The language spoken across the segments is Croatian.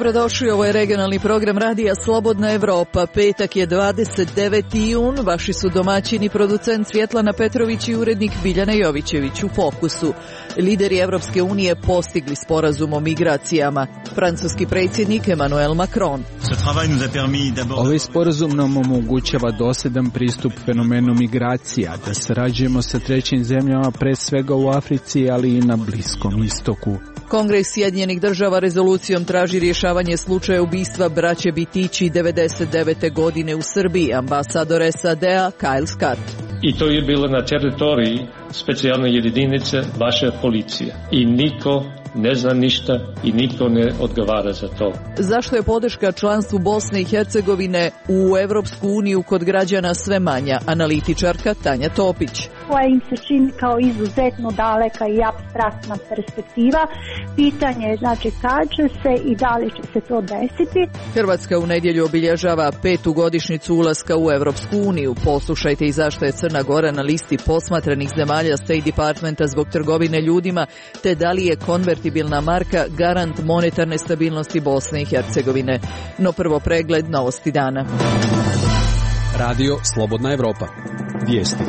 Dobrodošli, ovo je regionalni program Radija Slobodna Evropa. Petak je 29. jun, vaši su domaćini, producent Svjetlana Petrović i urednik Biljana Jovićević. U fokusu lideri Evropske unije postigli sporazum o migracijama. Francuski predsjednik Emmanuel Macron. Ovaj sporazum nam omogućava dosljedan pristup fenomenu migracija, da sarađujemo sa trećim zemljama, pre svega u Africi, ali i na Bliskom istoku. Kongres Sjedinjenih država rezolucijom traži rješavanje slučaja ubistva braće Bitići 99. godine u Srbiji. Ambasador SAD-a Kyle Scott. I to je bilo na teritoriji specijalne jedinice vaše policije. I niko ne zna ništa i niko ne odgovara za to. Zašto je podrška članstvu Bosne i Hercegovine u Evropsku uniju kod građana sve manja? Analitičarka Tanja Topić. Koja im se čini kao izuzetno daleka i apstraktna perspektiva. Pitanje je znači kad će se i da li će se to desiti. Hrvatska u nedjelju obilježava 5. godišnjicu ulaska u Evropsku uniju. Poslušajte i zašto je Crna Gora na listi posmatranih zemalja State Departmenta zbog trgovine ljudima, te da li je konvertibilna marka garant monetarne stabilnosti Bosne i Hercegovine. No prvo pregled novosti dana. Radio Slobodna Evropa. Vijesti.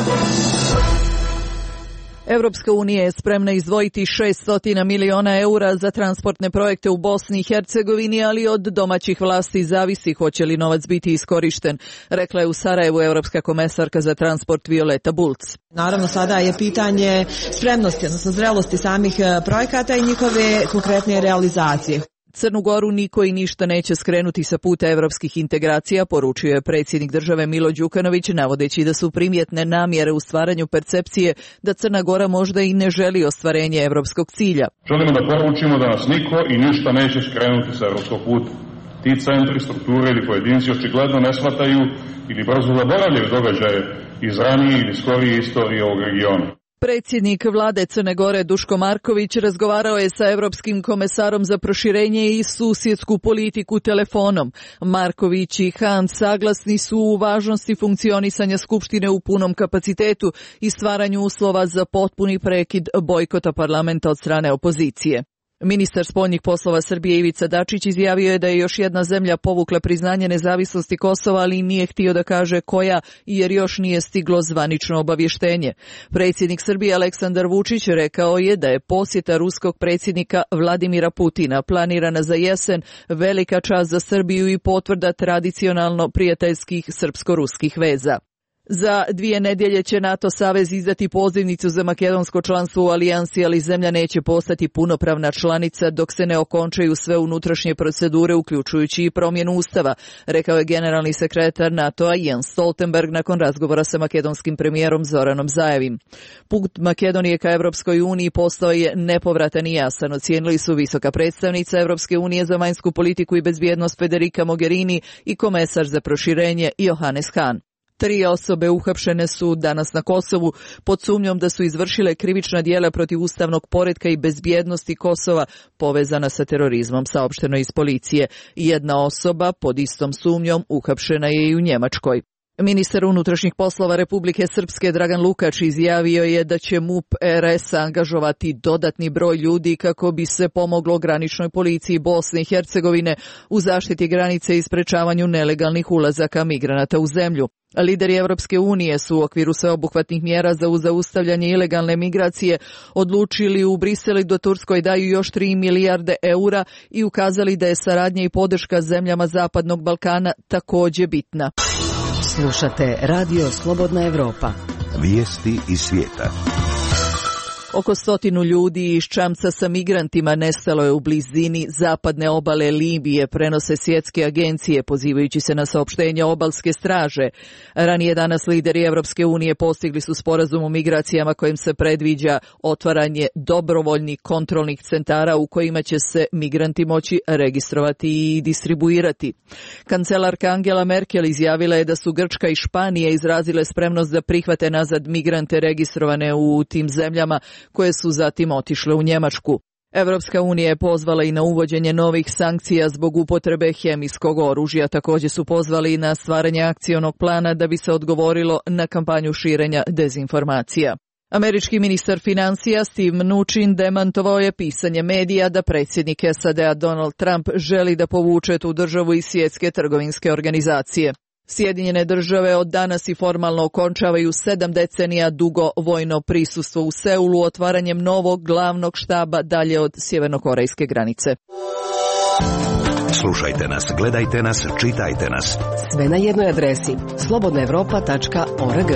Evropska unija je spremna izdvojiti 600 miliona eura za transportne projekte u Bosni i Hercegovini, ali od domaćih vlasti zavisi hoće li novac biti iskorišten, rekla je u Sarajevu evropska komesarka za transport Violeta Bulc. Naravno, sada je pitanje spremnosti, odnosno zrelosti samih projekata i njihove konkretne realizacije. Crnu Goru niko i ništa neće skrenuti sa puta evropskih integracija, poručio je predsjednik države Milo Đukanović, navodeći da su primjetne namjere u stvaranju percepcije da Crna Gora možda i ne želi ostvarenje evropskog cilja. Želimo da poručimo da nas niko i ništa neće skrenuti sa evropskog puta. Ti centri, strukture ili pojedinci očigledno ne shvataju ili brzo zaboravljaju događaje iz ranije ili skorije istorije ovog regiona. Predsjednik vlade Crne Gore Duško Marković razgovarao je sa Europskim komesarom za proširenje i susjedsku politiku telefonom. Marković i Han saglasni su u važnosti funkcionisanja Skupštine u punom kapacitetu i stvaranju uslova za potpuni prekid bojkota parlamenta od strane opozicije. Ministar spoljnih poslova Srbije Ivica Dačić izjavio je da je još jedna zemlja povukla priznanje nezavisnosti Kosova, ali nije htio da kaže koja, jer još nije stiglo zvanično obavještenje. Predsjednik Srbije Aleksandar Vučić rekao je da je posjeta ruskog predsjednika Vladimira Putina planirana za jesen velika čast za Srbiju i potvrda tradicionalno prijateljskih srpsko-ruskih veza. Za 2 nedjelje će NATO savez izdati pozivnicu za makedonsko članstvo u alijansi, ali zemlja neće postati punopravna članica dok se ne okončaju sve unutrašnje procedure, uključujući i promjenu ustava, rekao je generalni sekretar NATO-a Jens Stoltenberg nakon razgovora sa makedonskim premijerom Zoranom Zaevim. Put Makedonije ka Evropskoj uniji postao je nepovratan i jasan, ocijenili su visoka predstavnica Evropske unije za vanjsku politiku i bezbjednost Federica Mogherini i komesar za proširenje Johannes Hahn. 3 osobe uhapšene su danas na Kosovu pod sumnjom da su izvršile krivična djela protiv ustavnog poretka i bezbjednosti Kosova povezana sa terorizmom, saopšteno iz policije. 1 osoba pod istom sumnjom uhapšena je i u Njemačkoj. Ministar unutrašnjih poslova Republike Srpske Dragan Lukač izjavio je da će MUP RS angažovati dodatni broj ljudi kako bi se pomoglo graničnoj policiji Bosne i Hercegovine u zaštiti granice i sprečavanju nelegalnih ulazaka migranata u zemlju. Lideri Evropske unije su u okviru sveobuhvatnih mjera za zaustavljanje ilegalne migracije odlučili u Briselu da Turskoj daju još 3 milijarde eura i ukazali da je saradnja i podrška zemljama Zapadnog Balkana također bitna. Slušate Radio Slobodna Evropa. Vijesti iz svijeta. Oko 100 ljudi iz čamca sa migrantima nestalo je u blizini zapadne obale Libije, prenose svjetske agencije, pozivajući se na saopštenja obalske straže. Ranije danas lideri Evropske unije postigli su sporazum o migracijama kojim se predviđa otvaranje dobrovoljnih kontrolnih centara u kojima će se migranti moći registrovati i distribuirati. Kancelarka Angela Merkel izjavila je da su Grčka i Španija izrazile spremnost da prihvate nazad migrante registrovane u tim zemljama, koje su zatim otišle u Njemačku. Evropska unija je pozvala i na uvođenje novih sankcija zbog upotrebe hemijskog oružja. Također su pozvali i na stvaranje akcionog plana da bi se odgovorilo na kampanju širenja dezinformacija. Američki ministar financija Steve Mnuchin demantovao je pisanje medija da predsjednik SAD-a Donald Trump želi da povuče tu državu iz Svjetske trgovinske organizacije. Sjedinjene države od danas i formalno okončavaju 7 decenija dugo vojno prisustvo u Seulu otvaranjem novog glavnog štaba dalje od sjevernokorejske granice. Slušajte nas, gledajte nas, čitajte nas. Sve na jednoj adresi slobodnaevropa.org.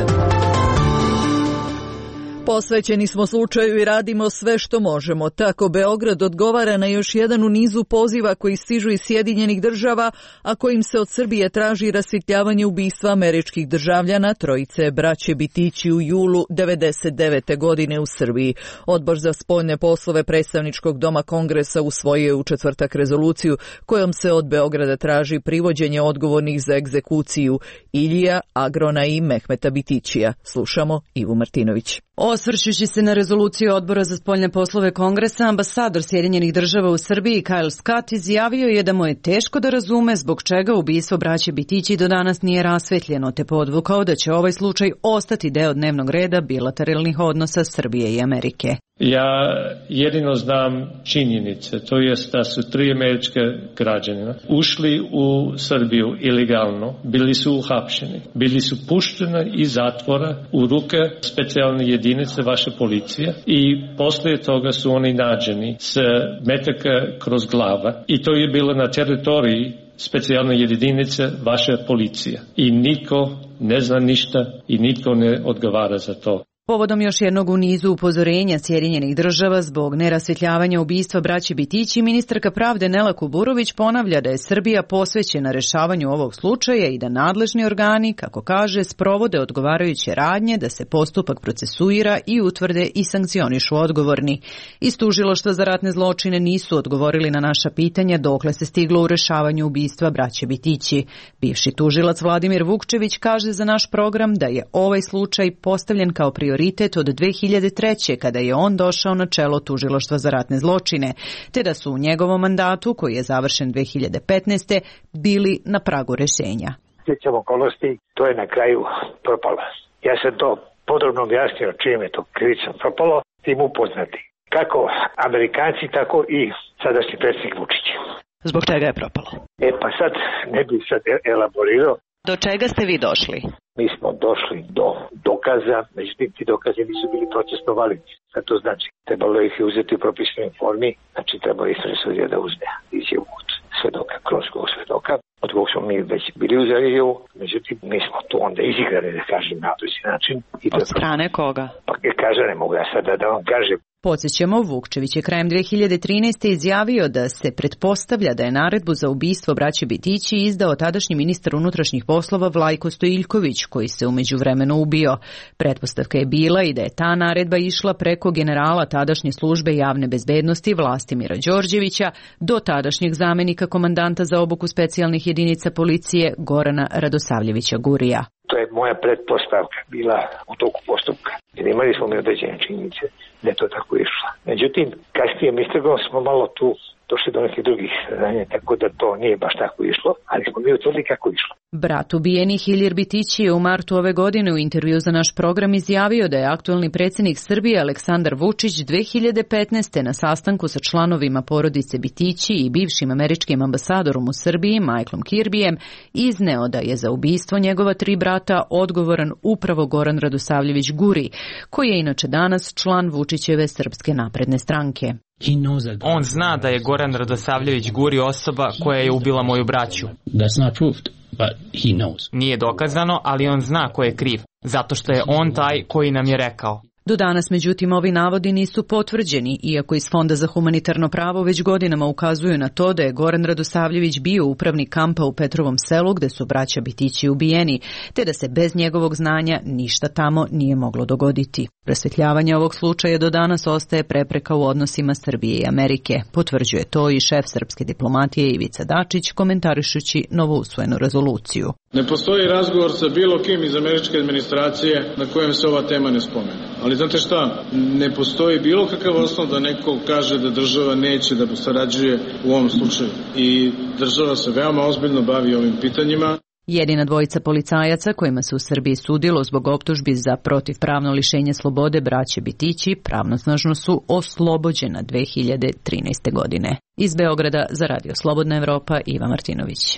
Posvećeni smo slučaju i radimo sve što možemo. Tako Beograd odgovara na još jedan u nizu poziva koji stižu iz Sjedinjenih država, a kojim se od Srbije traži rasvjetljavanje ubistva američkih državljana, trojice braće Bitići u julu 1999. godine u Srbiji. Odbor za spoljne poslove predstavničkog doma Kongresa usvojio je u četvrtak rezoluciju kojom se od Beograda traži privođenje odgovornih za egzekuciju Iljija, Agrona i Mehmeta Bitićija. Slušamo Ivu Martinović. Osvrćući se na rezoluciju Odbora za spoljne poslove Kongresa, ambasador Sjedinjenih država u Srbiji Kyle Scott izjavio je da mu je teško da razume zbog čega ubistvo braće Bitići do danas nije rasvetljeno, te podvukao da će ovaj slučaj ostati deo dnevnog reda bilateralnih odnosa Srbije i Amerike. Ja jedino znam činjenice, to jest da su 3 američke građanina ušli u Srbiju ilegalno, bili su uhapšeni, bili su pušteni iz zatvora u ruke specijalne jedinice vaše policije i poslije toga su oni nađeni s metaka kroz glava i to je bilo na teritoriji specijalne jedinice vaše policije i niko ne zna ništa i niko ne odgovara za to. Povodom još jednog u nizu upozorenja Sjedinjenih država zbog nerasvjetljavanja ubistva braće Bitići, ministarka pravde Nela Kuburović ponavlja da je Srbija posvećena rešavanju ovog slučaja i da nadležni organi, kako kaže, sprovode odgovarajuće radnje da se postupak procesuira i utvrde i sankcionišu odgovorni. Iz Tužilaštva za ratne zločine nisu odgovorili na naša pitanja dokle se stiglo u rešavanju ubistva braće Bitići. Bivši tužilac Vladimir Vukčević kaže za naš program da je ovaj slučaj postavljen kao prioritet od 2003. kada je on došao na čelo Tužilaštva za ratne zločine, te da su u njegovom mandatu, koji je završen 2015. bili na pragu rešenja. Sjećam okolnosti, to je na kraju propalo. Ja sam to podrobno objasnio čim je to krivično propalo, tim upoznati. Kako Amerikanci, tako i sadašnji predsjednik Vučić. Zbog čega je propalo? Pa sad ne bih sad elaborirao. Do čega ste vi došli? Mi smo došli do dokaza, međutim ti dokazi nisu bili procesno validni. Sad to znači, trebalo ih je uzeti u propisanoj formi, znači trebalo istražni sudija da uzme izjavu od svedoka, kroničkog svedoka, od kog smo mi već bili u izjavu, međutim mi smo to onda izigrali, da kažem, na određen način. I od strane koga? Pa kaže, ne mogu ja sada da vam kažem. Podsjećamo, Vukčević je krajem 2013. izjavio da se pretpostavlja da je naredbu za ubistvo braće Bitići izdao tadašnji ministar unutrašnjih poslova Vlajko Stojiljković, koji se u međuvremenu ubio. Pretpostavka je bila i da je ta naredba išla preko generala tadašnje službe javne bezbednosti Vlastimira Đorđevića do tadašnjeg zamenika komandanta za obuku specijalnih jedinica policije Gorana Radosavljevića Gurija. To je moja pretpostavka bila u toku postupka. Jer imali smo mi određene činjenice da je to tako išlo. Međutim, kasnije istragom smo malo tu došli do nekih drugih saznanja, tako da to nije baš tako išlo, ali smo mi utvrdili kako išlo. Brat ubijenih Ilir Bitići je u martu ove godine u intervju za naš program izjavio da je aktualni predsjednik Srbije Aleksandar Vučić 2015. na sastanku sa članovima porodice Bitići i bivšim američkim ambasadorom u Srbiji Michaelom Kirbyjem izneo da je za ubistvo njegova 3 brata odgovoran upravo Goran Radosavljević Guri, koji je inače danas član Vučićeve Srpske napredne stranke. On zna da je Goran Radosavljević Guri osoba koja je ubila moju braću. Nije dokazano, ali on zna ko je kriv, zato što je on taj koji nam je rekao. Do danas, međutim, ovi navodi nisu potvrđeni, iako iz Fonda za humanitarno pravo već godinama ukazuju na to da je Goran Radosavljević bio upravnik kampa u Petrovom selu gde su braća Bitići ubijeni, te da se bez njegovog znanja ništa tamo nije moglo dogoditi. Rasvetljavanje ovog slučaja do danas ostaje prepreka u odnosima Srbije i Amerike. Potvrđuje to i šef srpske diplomatije Ivica Dačić, komentarišući novousvojenu rezoluciju. Ne postoji razgovor sa bilo kim iz američke administracije na kojem se ova tema ne spomene. Ali znate šta, ne postoji bilo kakav osnov da neko kaže da država neće da sarađuje u ovom slučaju. I država se veoma ozbiljno bavi ovim pitanjima. Jedina dvojica policajaca kojima se u Srbiji sudilo zbog optužbi za protivpravno lišenje slobode braće Bitići pravnosnažno su oslobođena 2013. godine. Iz Beograda za Radio Slobodna Evropa, Iva Martinović.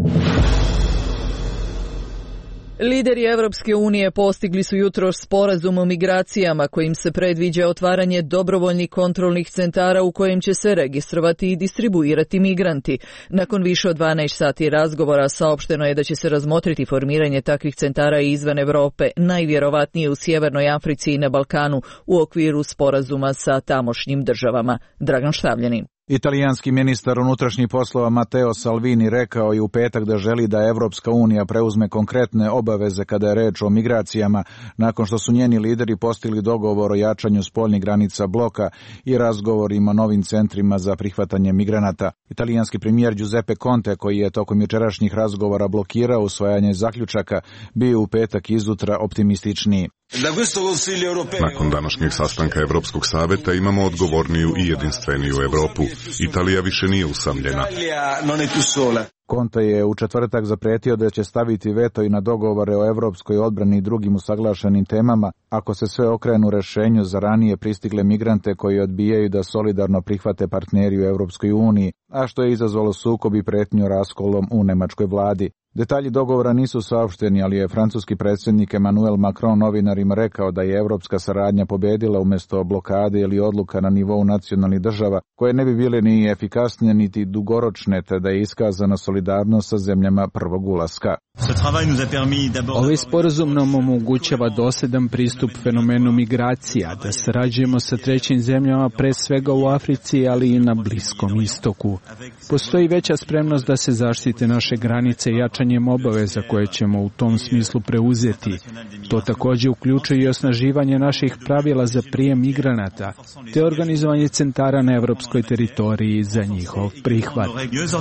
Lideri Evropske unije postigli su jutros sporazum o migracijama kojim se predviđa otvaranje dobrovoljnih kontrolnih centara u kojem će se registrovati i distribuirati migranti. Nakon više od 12 sati razgovora saopšteno je da će se razmotriti formiranje takvih centara izvan Evrope, najvjerovatnije u Sjevernoj Africi i na Balkanu u okviru sporazuma sa tamošnjim državama. Dragan Štavljanin. Italijanski ministar unutrašnjih poslova Matteo Salvini rekao je u petak da želi da Evropska unija preuzme konkretne obaveze kada je reč o migracijama, nakon što su njeni lideri postigli dogovor o jačanju spoljnih granica bloka i razgovorima o novim centrima za prihvatanje migranata. Italijanski premijer Giuseppe Conte, koji je tokom jučerašnjih razgovora blokirao usvajanje zaključaka, bio u petak izutra optimističniji. Nakon današnjeg sastanka Evropskog saveta imamo odgovorniju i jedinstveniju Evropu. Italija više nije usamljena. Conte je u četvrtak zapretio da će staviti veto i na dogovore o evropskoj odbrani i drugim usaglašenim temama ako se sve okrenu rešenju za ranije pristigle migrante koji odbijaju da solidarno prihvate partneri u Evropskoj uniji, a što je izazvalo sukob i pretnju raskolom u nemačkoj vladi. Detalji dogovora nisu saopšteni, ali je francuski predsjednik Emmanuel Macron novinarima rekao da je evropska saradnja pobedila umjesto blokade ili odluka na nivou nacionalnih država, koje ne bi bile ni efikasnije niti dugoročne, te da je iskazana solidarnost sa zemljama prvog ulaska. Ovaj sporazum nam omogućava dosljedan pristup fenomenu migracija, da sarađujemo sa trećim zemljama pre svega u Africi, ali i na Bliskom istoku. Postoji veća spremnost da se zaštite naše granice jačanjem obaveza koje ćemo u tom smislu preuzeti. To također uključuje i osnaživanje naših pravila za prijem migranata, te organizovanje centara na evropskoj teritoriji za njihov prihvat.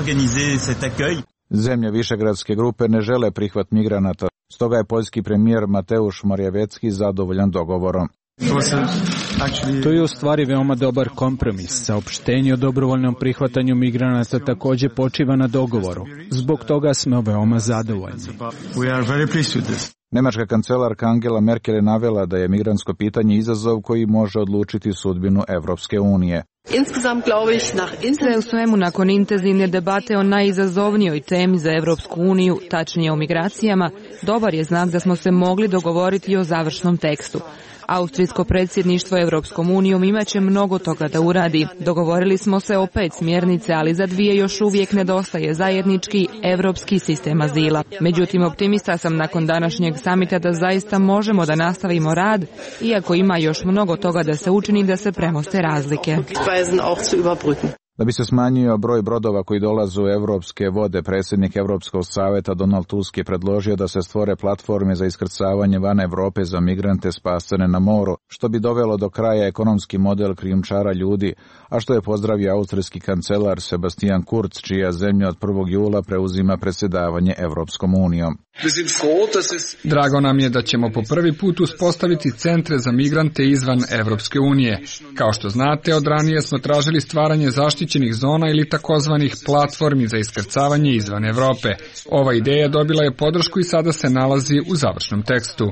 Zemlje Višegradske grupe ne žele prihvat migranata, stoga je poljski premijer Mateusz Morawiecki zadovoljan dogovorom. To je u stvari veoma dobar kompromis. Saopštenje o dobrovoljnom prihvatanju migranata također počiva na dogovoru. Zbog toga smo veoma zadovoljni. Nemačka kancelarka Angela Merkel je navela da je migrantsko pitanje izazov koji može odlučiti sudbinu Evropske unije. Sve u svemu, nakon intenzivne debate o najizazovnijoj temi za Evropsku uniju, tačnije o migracijama, dobar je znak da smo se mogli dogovoriti o završnom tekstu. Austrijsko predsjedništvo Evropskom unijom imaće mnogo toga da uradi. Dogovorili smo se o 5 smjernice, ali za 2 još uvijek nedostaje zajednički evropski sistem azila. Međutim, optimista sam nakon današnjeg samita da zaista možemo da nastavimo rad, iako ima još mnogo toga da se učini da se premoste razlike. Da bi se smanjio broj brodova koji dolaze u evropske vode, predsjednik Evropskog saveta Donald Tusk je predložio da se stvore platforme za iskrcavanje van Evrope za migrante spasene na moru, što bi dovelo do kraja ekonomski model krijumčara ljudi, a što je pozdravio austrijski kancelar Sebastian Kurz, čija zemlja od 1. jula preuzima predsjedavanje Evropskom unijom. Drago nam je da ćemo po prvi put uspostaviti centre za migrante izvan Evropske unije. Kao što znate, od ranije smo tražili stvaranje zaštićenih zona ili takozvanih platformi za iskrcavanje izvan Evrope. Ova ideja dobila je podršku i sada se nalazi u završnom tekstu.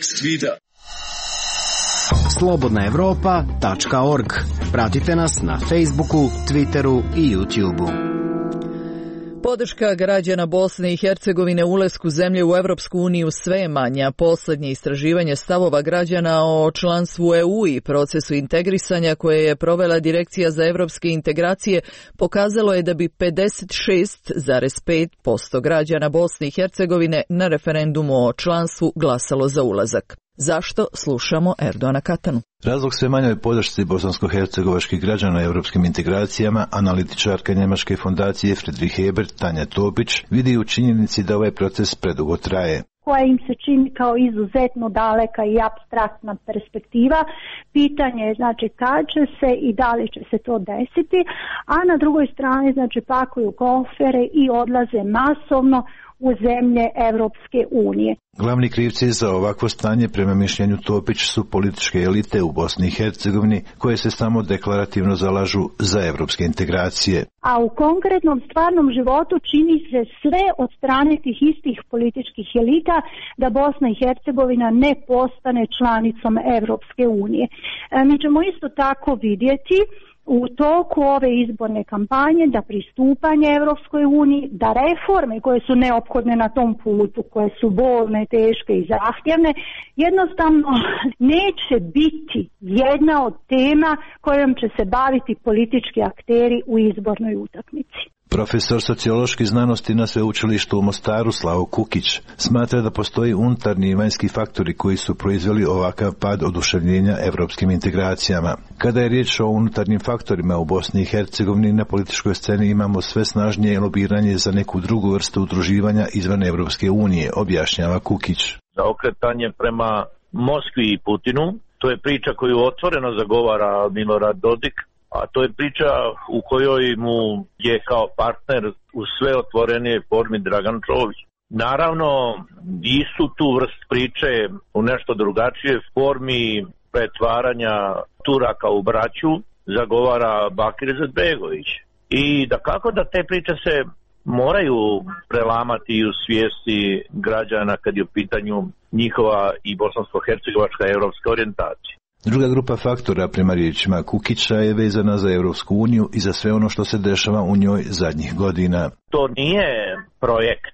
slobodnaevropa.org. Pratite nas na Facebooku, Twitteru i YouTubeu. Podrška građana Bosne i Hercegovine ulasku zemlje u Evropsku uniju sve je manja. Posljednje istraživanje stavova građana o članstvu EU i procesu integrisanja koje je provela Direkcija za evropske integracije pokazalo je da bi 56,5% građana Bosne i Hercegovine na referendumu o članstvu glasalo za ulazak. Zašto? Slušamo Erdoana Katanu. Razlog sve manjoj podršci bosansko-hercegovačkih građana europskim integracijama, analitičarka njemačke fondacije Friedrich Ebert, Tanja Topić, vidi u činjenici da ovaj proces predugo traje. Koja im se čini kao izuzetno daleka i apstraktna perspektiva. Pitanje je znači kad će se i da li će se to desiti, a na drugoj strani znači pakuju kofere i odlaze masovno u zemlje Evropske unije. Glavni krivci za ovakvo stanje prema mišljenju Topić su političke elite u Bosni i Hercegovini koje se samo deklarativno zalažu za evropske integracije. A u konkretnom stvarnom životu čini se sve od strane tih istih političkih elita da Bosna i Hercegovina ne postane članicom Evropske unije. Mi ćemo isto tako vidjeti u toku ove izborne kampanje da pristupanje Evropskoj uniji, da reforme koje su neophodne na tom putu, koje su bolne, teške i zahtjevne, jednostavno neće biti jedna od tema kojom će se baviti politički akteri u izbornoj utakmici. Profesor socioloških znanosti na sveučilištu u Mostaru Slavo Kukić smatra da postoji unutarnji i vanjski faktori koji su proizveli ovakav pad oduševljenja evropskim integracijama. Kada je riječ o unutarnjim faktorima u Bosni i Hercegovini, na političkoj sceni imamo sve snažnije lobiranje za neku drugu vrstu udruživanja izvan Evropske unije, objašnjava Kukić. Za okretanje prema Moskvi i Putinu, to je priča koju otvoreno zagovara Milorad Dodik, a to je priča u kojoj mu je kao partner u sve otvorenije formi Dragan Čović. Naravno, istu tu vrst priče u nešto drugačije formi pretvaranja Turaka u braću zagovara Bakir Izetbegović. I da kako da te priče se moraju prelamati u svijesti građana kad je u pitanju njihova i bosansko-hercegovačka evropska orijentacija. Druga grupa faktora, prema riječima Kukića, je vezana za Evropsku uniju i za sve ono što se dešava u njoj zadnjih godina. To nije projekt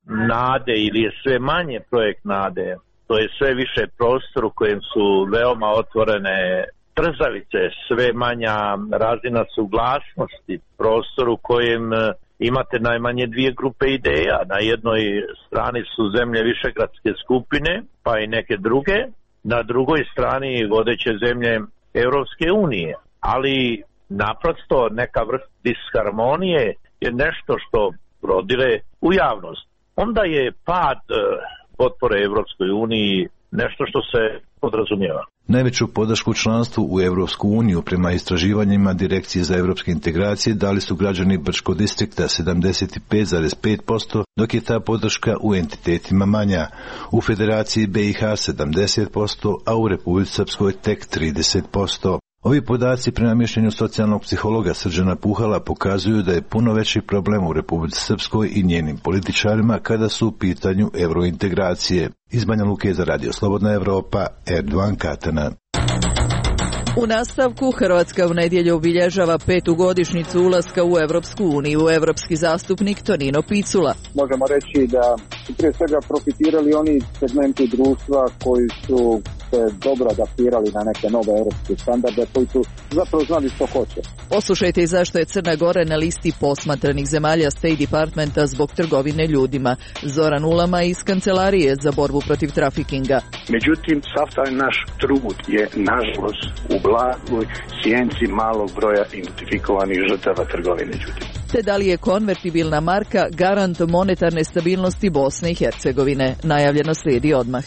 nade ili je sve manje projekt nade. To je sve više prostor u kojem su veoma otvorene trzavice, sve manja razina suglasnosti, prostor u kojem imate najmanje dvije grupe ideja. Na jednoj strani su zemlje višegradske skupine, pa i neke druge. Na drugoj strani vodeće zemlje Europske unije, ali naprosto neka vrsta disharmonije je nešto što prodire u javnost. Onda je pad potpore Europskoj uniji nešto što se podrazumijeva. Najveću podršku članstvu u Evropsku uniju prema istraživanjima Direkcije za evropske integracije dali su građani Brčkog distrikta 75,5%, dok je ta podrška u entitetima manja. U Federaciji BiH 70%, a u Republici Srpskoj tek 30%. Ovi podaci prema mišljenju socijalnog psihologa Srđana Puhala pokazuju da je puno veći problem u Republici Srpskoj i njenim političarima kada su u pitanju eurointegracije. Iz Banja Luke za Radio Slobodna Evropa, Erdovan Katana. U nastavku, Hrvatska u nedjelju obilježava 5. godišnjicu ulaska u Evropsku uniju. Evropski zastupnik Tonino Picula. Možemo reći da su prije svega profitirali oni segmenti društva koji su se dobro adaptirali na neke nove europske standarde, koji su zapravo znali što hoće. Poslušajte i zašto je Crna Gora na listi posmatranih zemalja State Departmenta zbog trgovine ljudima. Zoran Ulama iz Kancelarije za borbu protiv trafikinga. Međutim, sav taj naš trud je, nažalost, u blagoj sjenci malog broja identifikovanih žrtava trgovine ljudima. Te da li je konvertibilna marka garant monetarne stabilnosti Bosne i Hercegovine? Najavljeno slijedi odmah.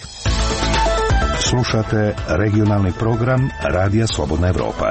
Slušate regionalni program Radija Slobodna Evropa.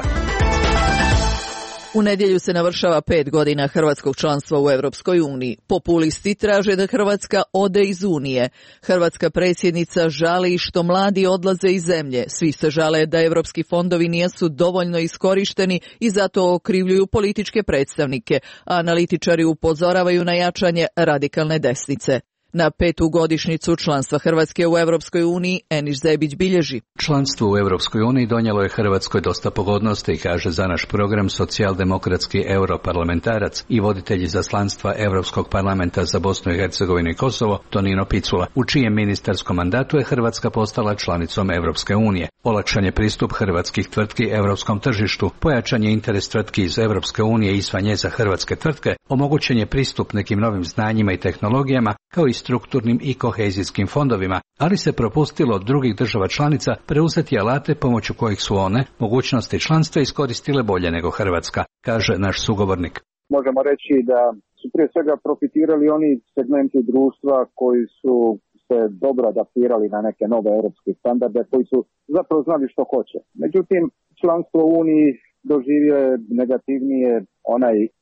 U nedjelju se navršava 5 godina hrvatskog članstva u Europskoj uniji. Populisti traže da Hrvatska ode iz Unije. Hrvatska predsjednica žali što mladi odlaze iz zemlje. Svi se žale da europski fondovi nisu dovoljno iskorišteni i zato okrivljuju političke predstavnike. Analitičari upozoravaju na jačanje radikalne desnice. Na 5. godišnjicu članstva Hrvatske u Europskoj uniji Eniš Zebić bilježi. Članstvo u Europskoj uniji donijelo je Hrvatskoj dosta pogodnosti, kaže za naš program socijaldemokratski europarlamentarac i voditelj izaslanstva Europskog parlamenta za Bosnu i Hercegovinu i Kosovo Tonino Picula, u čijem ministarskom mandatu je Hrvatska postala članicom Europske unije. Olakšan je pristup hrvatskih tvrtki europskom tržištu, pojačan je interes tvrtki iz Europske unije i izvan nje za hrvatske tvrtke, omogućen je pristup nekim novim znanjima i tehnologijama, kao i strukturnim i kohezijskim fondovima, ali se propustilo od drugih država članica preuzeti alate pomoću kojih su one mogućnosti članstva iskoristile bolje nego Hrvatska, kaže naš sugovornik. Možemo reći da su prije svega profitirali oni segmenti društva koji su se dobro adaptirali na neke nove europske standarde, koji su zapravo znali što hoće. Međutim, članstvo u Uniji doživio je negativnije onaj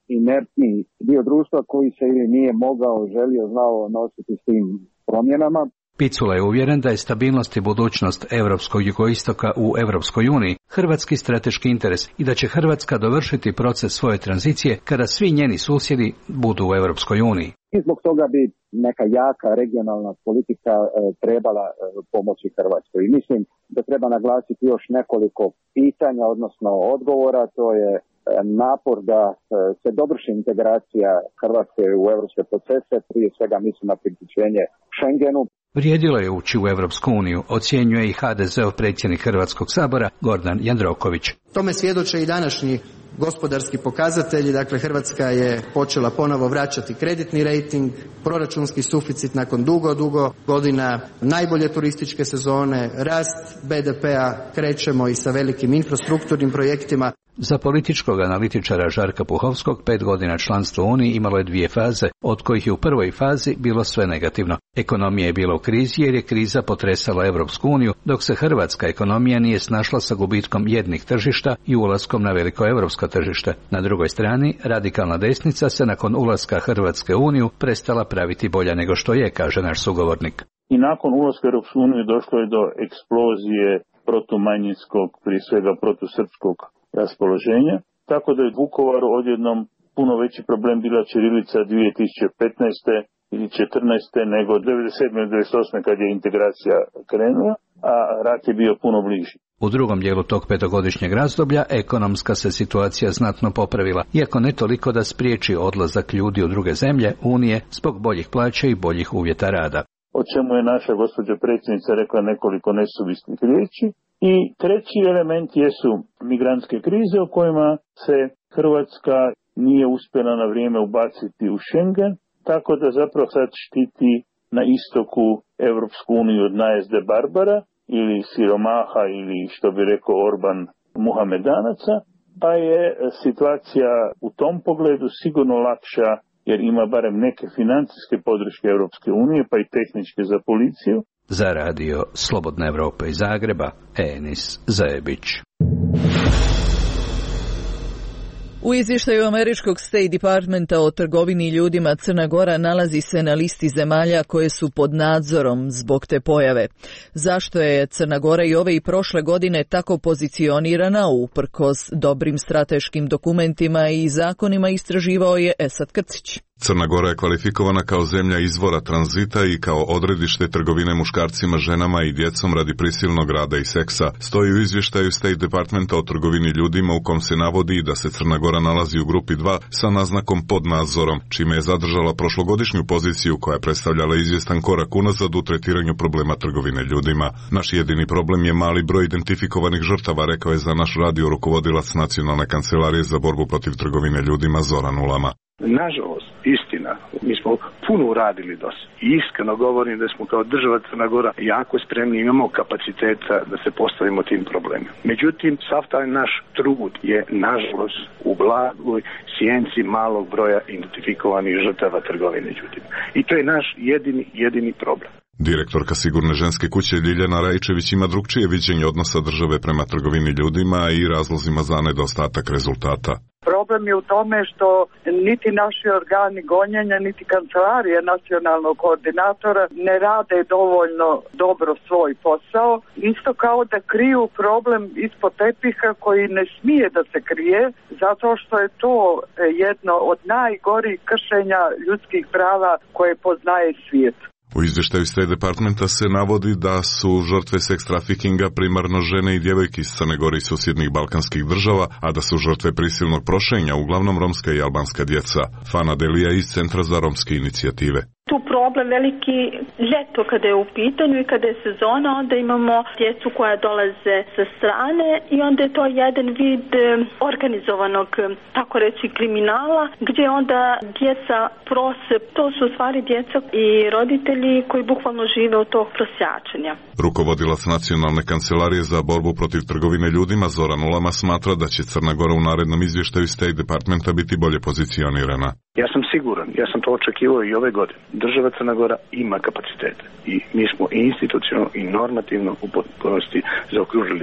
inertniji dio društva koji se ili nije mogao, želio, znao nositi s tim promjenama. Picula je uvjeren da je stabilnost i budućnost europskog jugoistoka u Europskoj uniji hrvatski strateški interes i da će Hrvatska dovršiti proces svoje tranzicije kada svi njeni susjedi budu u Europskoj uniji. I zbog toga bi neka jaka regionalna politika trebala pomoći Hrvatskoj. I mislim da treba naglasiti još nekoliko pitanja, odnosno odgovora. To je napor da se dovrši integracija Hrvatske u europske procese, prije svega mislim na priključenje Schengenu. Vrijedilo je ući u Europsku uniju, ocjenjuje i HDZ-ov predsjednik Hrvatskog sabora Gordan Jandroković. Tome svjedoče i današnji gospodarski pokazatelji, dakle Hrvatska je počela ponovo vraćati kreditni rejting, proračunski suficit nakon dugo godina, najbolje turističke sezone, rast BDP-a, krećemo i sa velikim infrastrukturnim projektima. Za političkog analitičara Žarka Puhovskog 5 godina članstva u Uniji imalo je 2 faze, od kojih je u prvoj fazi bilo sve negativno. Ekonomija je bila u krizi jer je kriza potresala Europsku uniju, dok se hrvatska ekonomija nije snašla sa gubitkom jednih tržišta i ulaskom na veliko europsko tržište. Na drugoj strani, radikalna desnica se nakon ulaska Hrvatske u Uniju prestala praviti bolja nego što je, kaže naš sugovornik. I nakon ulaska u Europsku uniju došlo je do eksplozije protumanjinskog, prije svega protusrpskog raspoloženja, tako da je Vukovaru odjednom puno veći problem bila ćirilica 2015. ili 14. nego 97. ili 98. kad je integracija krenula, a rat je bio puno bliži. U drugom dijelu tog 5-godišnjeg razdoblja ekonomska se situacija znatno popravila, iako ne toliko da spriječi odlazak ljudi u druge zemlje Unije zbog boljih plaća i boljih uvjeta rada. O čemu je naša gospođa predsjednica rekla nekoliko nesuvislih riječi. I treći element jesu migrantske krize o kojima se Hrvatska nije uspjela na vrijeme ubaciti u Schengen, tako da zapravo sad štiti na istoku Europsku uniju od najezde Barbara ili siromaha ili što bi rekao Orban Muhamedanaca, pa je situacija u tom pogledu sigurno lakša jer ima barem neke financijske podrške Europske unije pa i tehničke za policiju. Za radio Slobodna Evropa iz Zagreba, Enis Zajebić. U izvještaju američkog State Departmenta o trgovini ljudima Crna Gora nalazi se na listi zemalja koje su pod nadzorom zbog te pojave. Zašto je Crna Gora i ove i prošle godine tako pozicionirana uprkos dobrim strateškim dokumentima i zakonima, istraživao je Esad Krcić. Crna Gora je kvalifikovana kao zemlja izvora tranzita i kao odredište trgovine muškarcima, ženama i djecom radi prisilnog rada i seksa. Stoji u izvještaju State Departmenta o trgovini ljudima u kom se navodi da se Crna Gora nalazi u grupi 2 sa naznakom pod nadzorom, čime je zadržala prošlogodišnju poziciju koja je predstavljala izvjestan korak unazad u tretiranju problema trgovine ljudima. Naš jedini problem je mali broj identifikovanih žrtava, rekao je za naš radio rukovodilac Nacionalne kancelarije za borbu protiv trgovine ljudima Zoran Ulama. Nažalost, istina, mi smo puno uradili do sada. I iskreno govorim da smo kao država Crna Gora jako spremni, imamo kapaciteta da se postavimo tim problemima. Međutim, sav taj naš trud je, nažalost, u blagoj sjenci malog broja identifikovanih žrtava trgovine ljudima. I to je naš jedini problem. Direktorka Sigurne ženske kuće Ljiljana Rajčević ima drugčije viđenje odnosa države prema trgovini ljudima i razlozima za nedostatak rezultata. Problem je u tome što niti naši organi gonjenja, niti kancelarija nacionalnog koordinatora ne rade dovoljno dobro svoj posao. Isto kao da kriju problem ispod tepiha koji ne smije da se krije, zato što je to jedno od najgorih kršenja ljudskih prava koje poznaje svijet. U izvještaju State Departmenta se navodi da su žrtve seks trafikinga primarno žene i djevojke iz Crne Gore i susjednih balkanskih država, a da su žrtve prisilnog prošenja uglavnom romska i albanska djeca. Fana Delija iz Centra za romske inicijative. Tu problem veliki ljeto kada je u pitanju i kada je sezona, onda imamo djecu koja dolaze sa strane i onda je to jedan vid organizovanog, tako reći, kriminala, gdje onda djeca prose, to su u stvari djeca i roditelji koji bukvalno žive od tog prosjačenja. Rukovodilac Nacionalne kancelarije za borbu protiv trgovine ljudima Zoran Ulama smatra da će Crna Gora u narednom izvještaju State Departmenta biti bolje pozicionirana. Ja sam siguran, ja sam to očekivao i ove godine. Država Crna Gora ima kapacitete i mi smo i institucionalno i normativno u potpunosti zaokružili sve.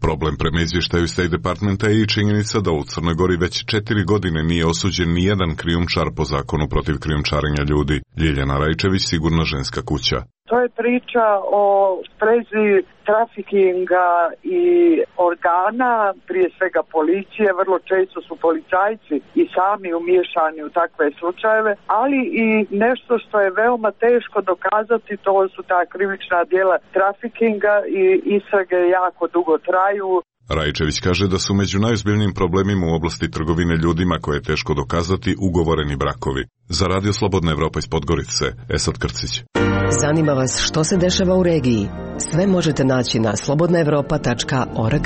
Problem prema izvještaju State Departmenta je i činjenica da u Crnoj Gori već 4 godine nije osuđen ni jedan krijumčar po zakonu protiv krijumčarenja ljudi. Ljiljana Rajčević, Sigurna ženska kuća. To je priča o sprezi trafikinga i organa, prije svega policije, vrlo često su policajci i sami umiješani u takve slučajeve, ali i nešto što je veoma teško dokazati, to su ta krivična djela trafikinga i istrage jako dugo traju. Rajčević kaže da su među najozbiljnijim problemima u oblasti trgovine ljudima koje je teško dokazati ugovoreni brakovi. Za Radio Slobodna Evropa iz Podgorice, Esad Krcić. Zanima vas što se dešava u regiji? Sve možete naći na slobodnaevropa.org.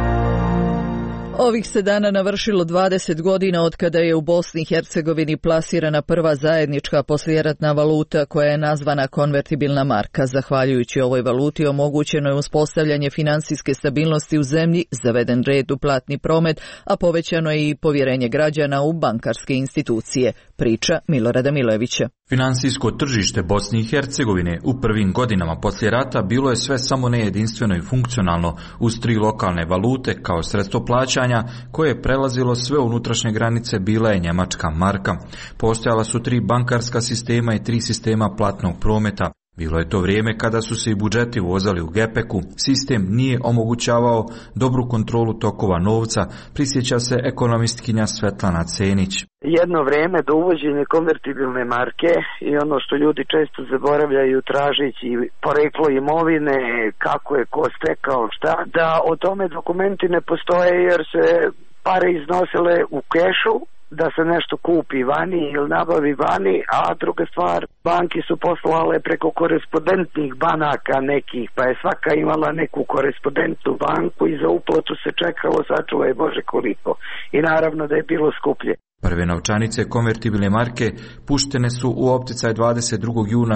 Ovih se dana navršilo 20 godina od kada je u Bosni i Hercegovini plasirana prva zajednička poslijeratna valuta koja je nazvana konvertibilna marka. Zahvaljujući ovoj valuti omogućeno je uspostavljanje financijske stabilnosti u zemlji, zaveden red u platni promet, a povećano je i povjerenje građana u bankarske institucije. Priča Milorada Milojevića. Financijsko tržište Bosne i Hercegovine u prvim godinama poslije rata bilo je sve samo ne jedinstveno i funkcionalno uz 3 lokalne valute kao sredstvo plaćanja koje je prelazilo sve unutrašnje granice bila je njemačka marka. Postojala su 3 bankarska sistema i 3 sistema platnog prometa. Bilo je to vrijeme kada su se i budžeti vozali u gepeku, sistem nije omogućavao dobru kontrolu tokova novca, prisjeća se ekonomistkinja Svetlana Cenić. Jedno vrijeme do uvođenja konvertibilne marke i ono što ljudi često zaboravljaju tražeći poreklo imovine, kako je ko stekao šta, da o tome dokumenti ne postoje jer se pare iznosile u kešu, da se nešto kupi vani ili nabavi vani, a druga stvar, banki su poslale preko korespondentnih banaka nekih, pa je svaka imala neku korespondentnu banku i za uplatu se čekalo, sačuvaj Bože koliko. I naravno da je bilo skuplje. Prve novčanice konvertibilne marke puštene su u opticaj 22. juna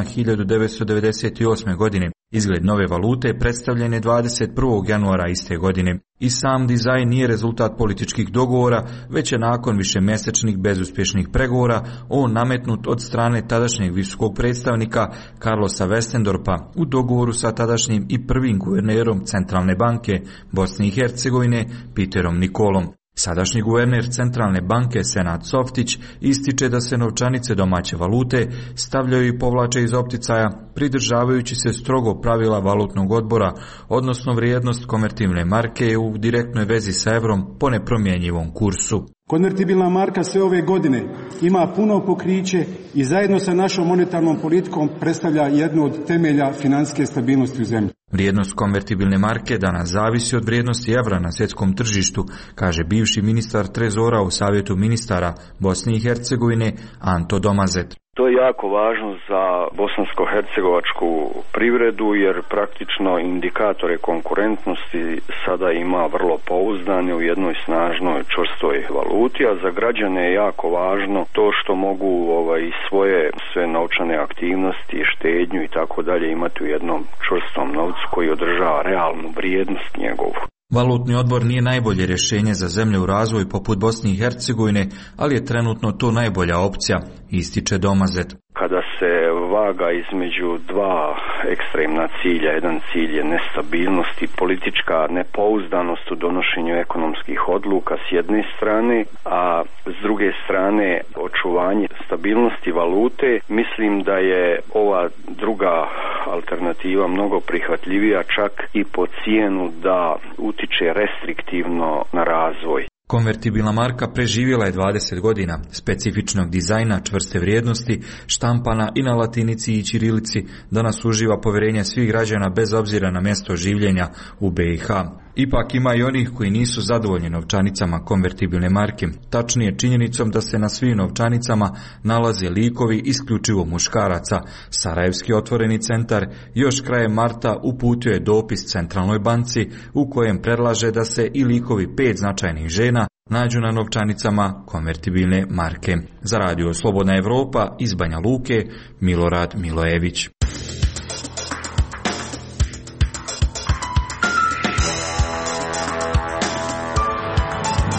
1998. godine. Izgled nove valute predstavljen je 21. januara iste godine. I sam dizajn nije rezultat političkih dogovora, već je nakon višemjesečnih bezuspješnih pregovora on nametnut od strane tadašnjeg visokog predstavnika Carlosa Westendorpa u dogovoru sa tadašnjim i prvim guvernerom Centralne banke Bosne i Hercegovine Peterom Nikolom. Sadašnji guverner Centralne banke Senad Softić ističe da se novčanice domaće valute stavljaju i povlače iz opticaja pridržavajući se strogo pravila valutnog odbora, odnosno vrijednost konvertibilne marke je u direktnoj vezi sa evrom po nepromjenjivom kursu. Konvertibilna marka sve ove godine ima puno pokriće i zajedno sa našom monetarnom politikom predstavlja jednu od temelja financijske stabilnosti u zemlji. Vrijednost konvertibilne marke danas zavisi od vrijednosti evra na svjetskom tržištu, kaže bivši ministar trezora u Savjetu ministara Bosne i Hercegovine Anto Domazet. To je jako važno za bosansko-hercegovačku privredu jer praktično indikatore konkurentnosti sada ima vrlo pouzdane u jednoj snažnoj čvrstoj valuti, a za građane je jako važno to što mogu svoje sve novčane aktivnosti, štednju i tako dalje imati u jednom čvrstom novcu koji održava realnu vrijednost njegovu. Valutni odbor nije najbolje rješenje za zemlje u razvoju poput Bosne i Hercegovine, ali je trenutno to najbolja opcija, ističe Domazet. Kada se vaga između dva ekstremna cilja, jedan cilj je nestabilnost i politička nepouzdanost u donošenju ekonomskih odluka s jedne strane, a s druge strane očuvanje stabilnosti valute, mislim da je ova druga alternativa mnogo prihvatljivija čak i po cijenu da utiče restriktivno na razvoj. Konvertibilna marka preživjela je 20 godina, specifičnog dizajna, čvrste vrijednosti, štampana i na latinici i ćirilici, danas uživa povjerenje svih građana bez obzira na mjesto življenja u BiH. Ipak ima i onih koji nisu zadovoljni novčanicama konvertibilne marke, tačnije činjenicom da se na svim novčanicama nalaze likovi isključivo muškaraca. Sarajevski otvoreni centar još krajem marta uputio je dopis Centralnoj banci u kojem predlaže da se i likovi 5 značajnih žena nađu na novčanicama konvertibilne marke. Za Radio Slobodna Evropa iz Banja Luke, Milorad Milojević.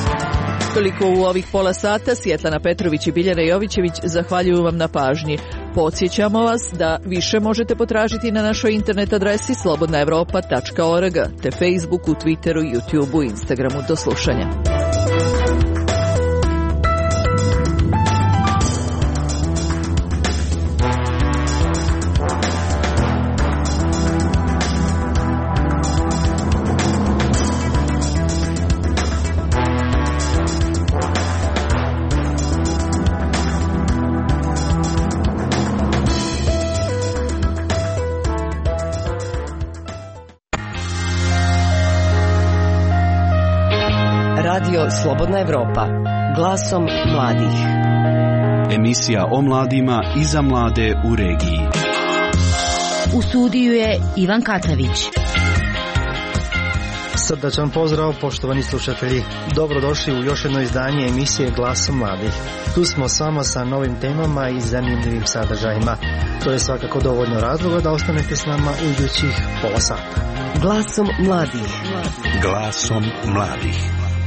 Toliko u ovih pola sata. Svjetlana Petrović i Biljana Jovićević zahvaljuju vam na pažnji. Podsjećamo vas da više možete potražiti na našoj internet adresi slobodnaevropa.org te Facebooku, Twitteru, YouTubeu i Instagramu. Do slušanja. Radio Slobodna Evropa, glasom mladih. Emisija o mladima i za mlade u regiji. U studiju je Ivan Katavić. Srdačan pozdrav, poštovani slušatelji. Dobrodošli u još jedno izdanje emisije Glasom mladih. Tu smo s vama sa novim temama i zanimljivim sadržajima. To je svakako dovoljno razloga da ostanete s nama u idućih pola sata. Glasom mladih. Glasom mladih.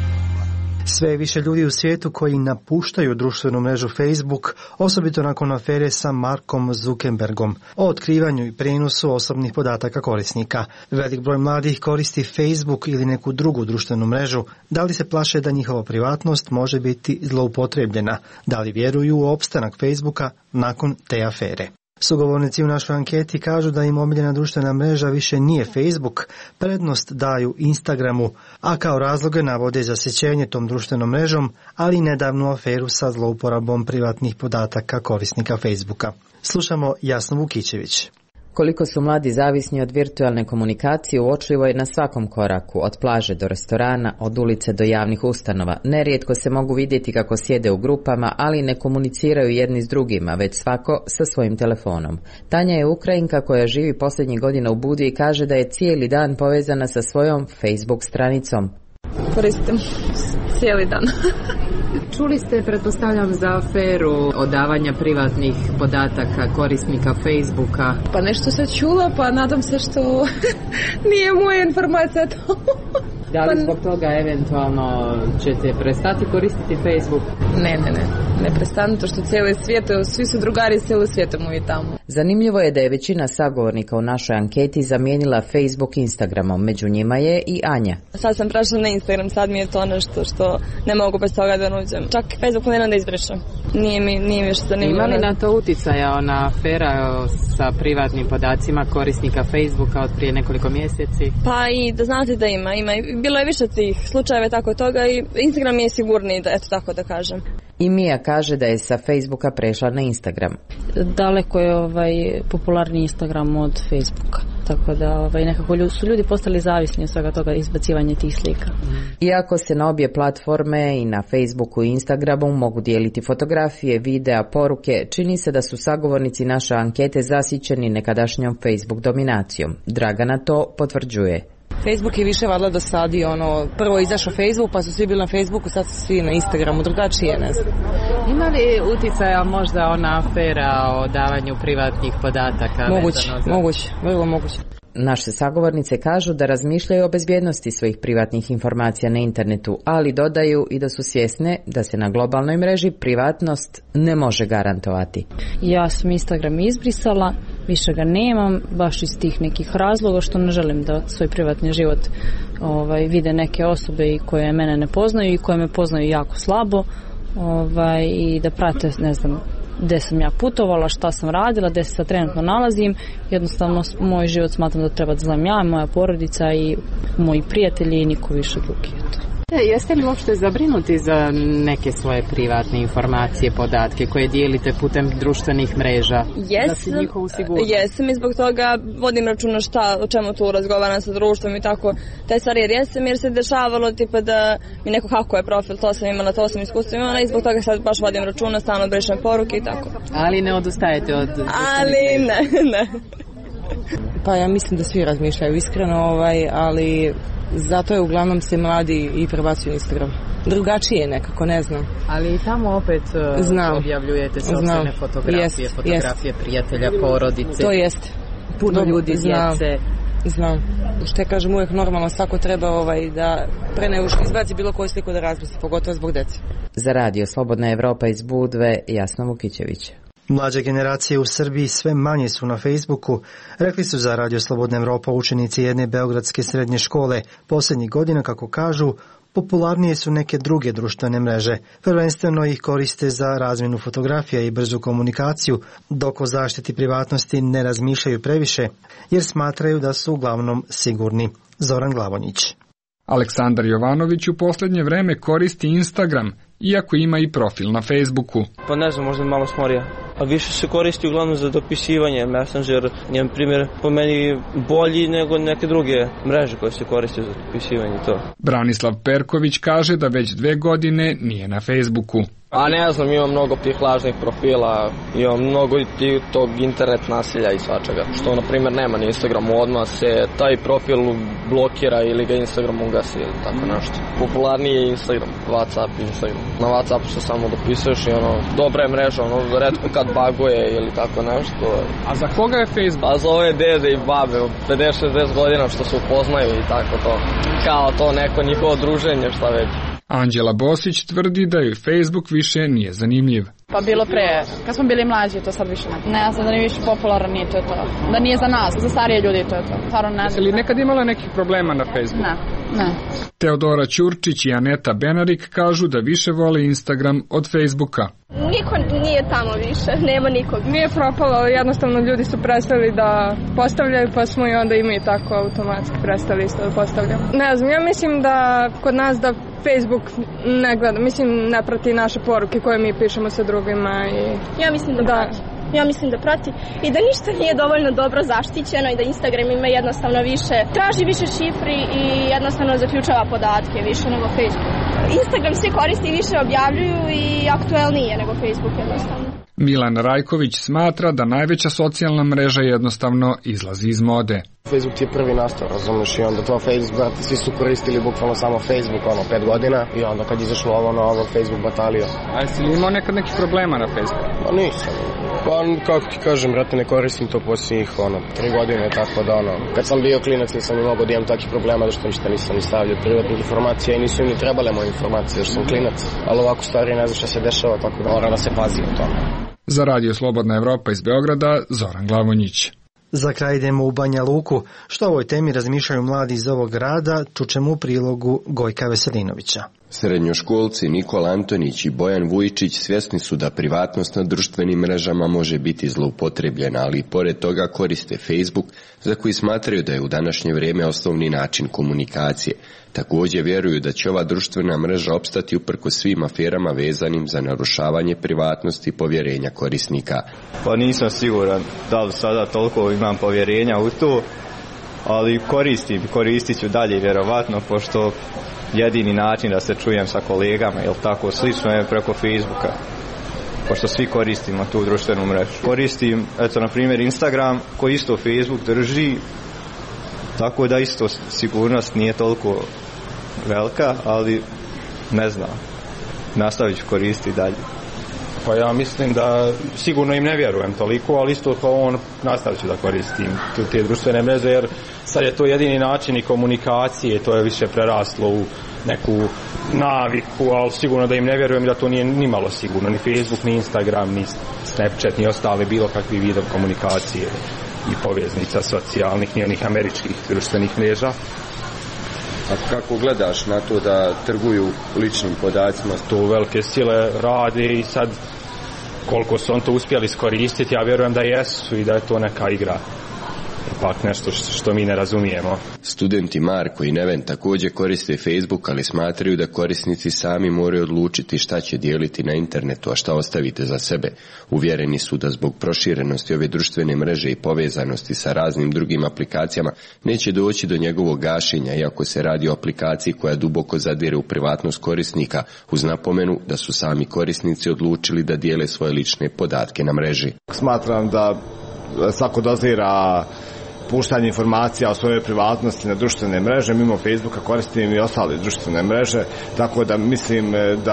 Sve više ljudi u svijetu koji napuštaju društvenu mrežu Facebook, osobito nakon afere sa Markom Zuckerbergom o otkrivanju i prijenosu osobnih podataka korisnika. Velik broj mladih koristi Facebook ili neku drugu društvenu mrežu. Da li se plaše da njihova privatnost može biti zloupotrebljena? Da li vjeruju u opstanak Facebooka nakon te afere? Sugovornici u našoj anketi kažu da im omiljena društvena mreža više nije Facebook, prednost daju Instagramu, a kao razloge navode zasjećenje tom društvenom mrežom, ali i nedavnu aferu sa zlouporabom privatnih podataka korisnika Facebooka. Slušamo Jasnu Vukićević. Koliko su mladi zavisni od virtualne komunikacije uočljivo je na svakom koraku, od plaže do restorana, od ulice do javnih ustanova. Nerijetko se mogu vidjeti kako sjede u grupama, ali ne komuniciraju jedni s drugima, već svako sa svojim telefonom. Tanja je Ukrajinka koja živi posljednjih godina u Budvi i kaže da je cijeli dan povezana sa svojom Facebook stranicom. Koristim cijeli dan. Čuli ste, pretpostavljam, za aferu odavanja privatnih podataka korisnika Facebooka. Pa nešto sam čula, pa nadam se što nije moja informacija to. Da li zbog toga eventualno ćete prestati koristiti Facebook? Ne prestanu, to što cijeli svijet, svi su drugari iz cijelog svijeta moji tamo. Zanimljivo je da je većina sagovornika u našoj anketi zamijenila Facebook Instagramom, među njima je i Anja. Sad sam prešla na Instagram, sad mi je to nešto što ne mogu bez toga da nuđem. Čak Facebook ne da izbrišem. Nije mi još zanimljivo. Ima li na to uticaja ona afera sa privatnim podacima korisnika Facebooka od prije nekoliko mjeseci? Pa i da znate da ima. Bilo je više tih slučajeva tako toga i Instagram je sigurniji, eto tako da kažem. I Mija kaže da je sa Facebooka prešla na Instagram. Daleko je popularni Instagram od Facebooka. Tako da nekako su ljudi postali zavisni od svega toga, izbacivanje tih slika. Iako se na obje platforme i na Facebooku i Instagramu mogu dijeliti fotografije, videa, poruke, čini se da su sagovornici naše ankete zasićeni nekadašnjom Facebook dominacijom. Dragana to potvrđuje. Facebook je više vadila do sad i prvo je izašao Facebook, pa su svi bili na Facebooku, sad su svi na Instagramu, drugačije, ne znam. Ima li uticaja možda ona afera o davanju privatnih podataka? Moguće, vrlo moguće. Naše sagovornice kažu da razmišljaju o bezbjednosti svojih privatnih informacija na internetu, ali dodaju i da su svjesne da se na globalnoj mreži privatnost ne može garantovati. Ja sam Instagram izbrisala, više ga nemam, baš iz tih nekih razloga što ne želim da svoj privatni život vide neke osobe i koje mene ne poznaju i koje me poznaju jako slabo i da prate, ne znam, gdje sam ja putovala, šta sam radila, gdje se sad trenutno nalazim. Jednostavno moj život smatram da treba da znam ja, moja porodica i moji prijatelji i niko više drugi. Jeste li uopšte zabrinuti za neke svoje privatne informacije, podatke koje dijelite putem društvenih mreža? Jesam i zbog toga vodim računa o čemu tu razgovaram sa društvom i tako te stvari, jer se dešavalo tipa da mi neko hakuje profil, to sam imala, to sam iskustvo imala i zbog toga sad baš vodim računa, stalno brišem poruke i tako. Ali ne odustajete od... Ali ne. Pa ja mislim da svi razmišljaju iskreno, ali zato je uglavnom se mladi i prebacuju Instagram. Drugačije nekako, ne znam. Ali i tamo opet objavljujete sopstvene fotografije prijatelja, porodice. To jest. Puno ljudi, djece. Znam. Što kažem, uvijek normalno svako treba da pre nego što izbaci bilo koju sliku da razmisli, pogotovo zbog djece. Za radio Slobodna Evropa iz Budve, Jasna Vukićević. Mlađe generacije u Srbiji sve manje su na Facebooku, rekli su za Radio Slobodna Evropa učenici jedne beogradske srednje škole. Posljednjih godina, kako kažu, popularnije su neke druge društvene mreže. Prvenstveno ih koriste za razmjenu fotografija i brzu komunikaciju, dok o zaštiti privatnosti ne razmišljaju previše, jer smatraju da su uglavnom sigurni. Zoran Glavonjić. Aleksandar Jovanović u posljednje vreme koristi Instagram, iako ima i profil na Facebooku. Pa ne znam, možda malo smorija. A više se koristi uglavnom za dopisivanje. Messenger je, na primjer, po meni bolji nego neke druge mreže koje se koriste za dopisivanje to. Branislav Perković kaže da već 2 godine nije na Facebooku. A ne znam, imam mnogo tih lažnih profila, imam mnogo tog internet nasilja i svačega, što na primjer nema na Instagramu, odmah se taj profil blokira ili ga Instagram ugasi ili tako nešto. Populaerniji je Instagram, WhatsApp, Instagram. Na WhatsAppu se samo dopisuješ i dobra je mreža, retko kad baguje ili tako nešto. A za koga je Facebook? A za ove dede i babe, 50-60 godina što se upoznaju i tako to. Kao to neko njihovo druženje, šta već. Anđela Bosić tvrdi da joj Facebook više nije zanimljiv. Pa bilo pre, kad smo bili mlađi, to sad više ne znam da nije više popularan, nije to je to. Da nije za nas, za starije ljudi to je to. Stvarno ne znam. Jesi li nekad imala nekih problema na Facebooku? Ne. Teodora Ćurčić i Aneta Benarik kažu da više vole Instagram od Facebooka. Niko nije tamo više, nema nikog. Nije propalo, jednostavno ljudi su prestali da postavljaju, pa smo i onda i mi tako automatski prestali isto da postavljamo. Ne znam, ja mislim da kod nas da Facebook ne gleda, mislim ne prati naše poruke koje mi pišemo sa drugima. Ja mislim da prati. Ja mislim da prati i da ništa nije dovoljno dobro zaštićeno i da Instagram ima jednostavno više, traži više šifri i jednostavno zaključava podatke više nego Facebook. Instagram svi koristi i više objavljuju i aktuelnije nego Facebook jednostavno. Milan Rajković smatra da najveća socijalna mreža jednostavno izlazi iz mode. Facebook ti je prvi nastao, razumiješ, i onda to Facebook, svi su koristili bukvalno samo Facebook, 5 godina, i onda kad izašlo ovo Facebook batalio. A jesi li imao nekad nekih problema na Facebooku? Pa nisam. Pa, kako ti kažem, brate, ne koristim to posljednjih, 3 godine, tako da, kad sam bio klinac nisam imao da imam takvih problema, da što ništa nisam ni stavljao privatnih informacija i nisu im ni trebale moje informacije, što sam klinac, ali ovako stari ne znam šta se dešava, tako da mora da se pazi o tome. Za Radio Slobodna Evropa iz Beograda, Zoran Glavonjić. Za kraj idemo u Banja Luku. Što o ovoj temi razmišljaju mladi iz ovog grada, čućemo u prilogu Gojka Veselinovića. Srednjoškolci Nikola Antonić i Bojan Vujčić svjesni su da privatnost na društvenim mrežama može biti zloupotrebljena, ali i pored toga koriste Facebook, za koji smatraju da je u današnje vrijeme osnovni način komunikacije. Također vjeruju da će ova društvena mreža opstati uprkos svim aferama vezanim za narušavanje privatnosti i povjerenja korisnika. Pa nisam siguran da li sada toliko imam povjerenja u to, ali koristit ću dalje vjerovatno, pošto jedini način da se čujem sa kolegama ili tako slično je preko Facebooka, pošto svi koristimo tu društvenu mrežu. Koristim, eto, na primjer Instagram, koji isto Facebook drži, tako da isto sigurnost nije toliko velika, ali ne znam, nastavit ću koristiti dalje. Pa ja mislim da sigurno im ne vjerujem toliko, ali isto kao on nastavit ću da koristim te društvene mreže, jer sad je to jedini način i komunikacije, to je više preraslo u neku naviku, ali sigurno da im ne vjerujem da to nije ni malo sigurno, ni Facebook, ni Instagram, ni Snapchat, ni ostale bilo kakvi vidov komunikacije i poveznica socijalnih, ni onih američkih društvenih mreža. A kako gledaš na to da trguju ličnim podacima? To velike sile rade i sad koliko su on to uspjeli iskoristiti, ja vjerujem da jesu i da je to neka igra. Ipak nešto što mi ne razumijemo. Studenti Marko i Neven također koriste Facebook, ali smatraju da korisnici sami moraju odlučiti šta će dijeliti na internetu, a šta ostavite za sebe. Uvjereni su da zbog proširenosti ove društvene mreže i povezanosti sa raznim drugim aplikacijama neće doći do njegovog gašenja, iako se radi o aplikaciji koja duboko zadire u privatnost korisnika, uz napomenu da su sami korisnici odlučili da dijele svoje lične podatke na mreži. Smatram da svako dozira puštanje informacija o svojoj privatnosti na društvene mreže. Mimo Facebooka koristim i ostale društvene mreže, tako da mislim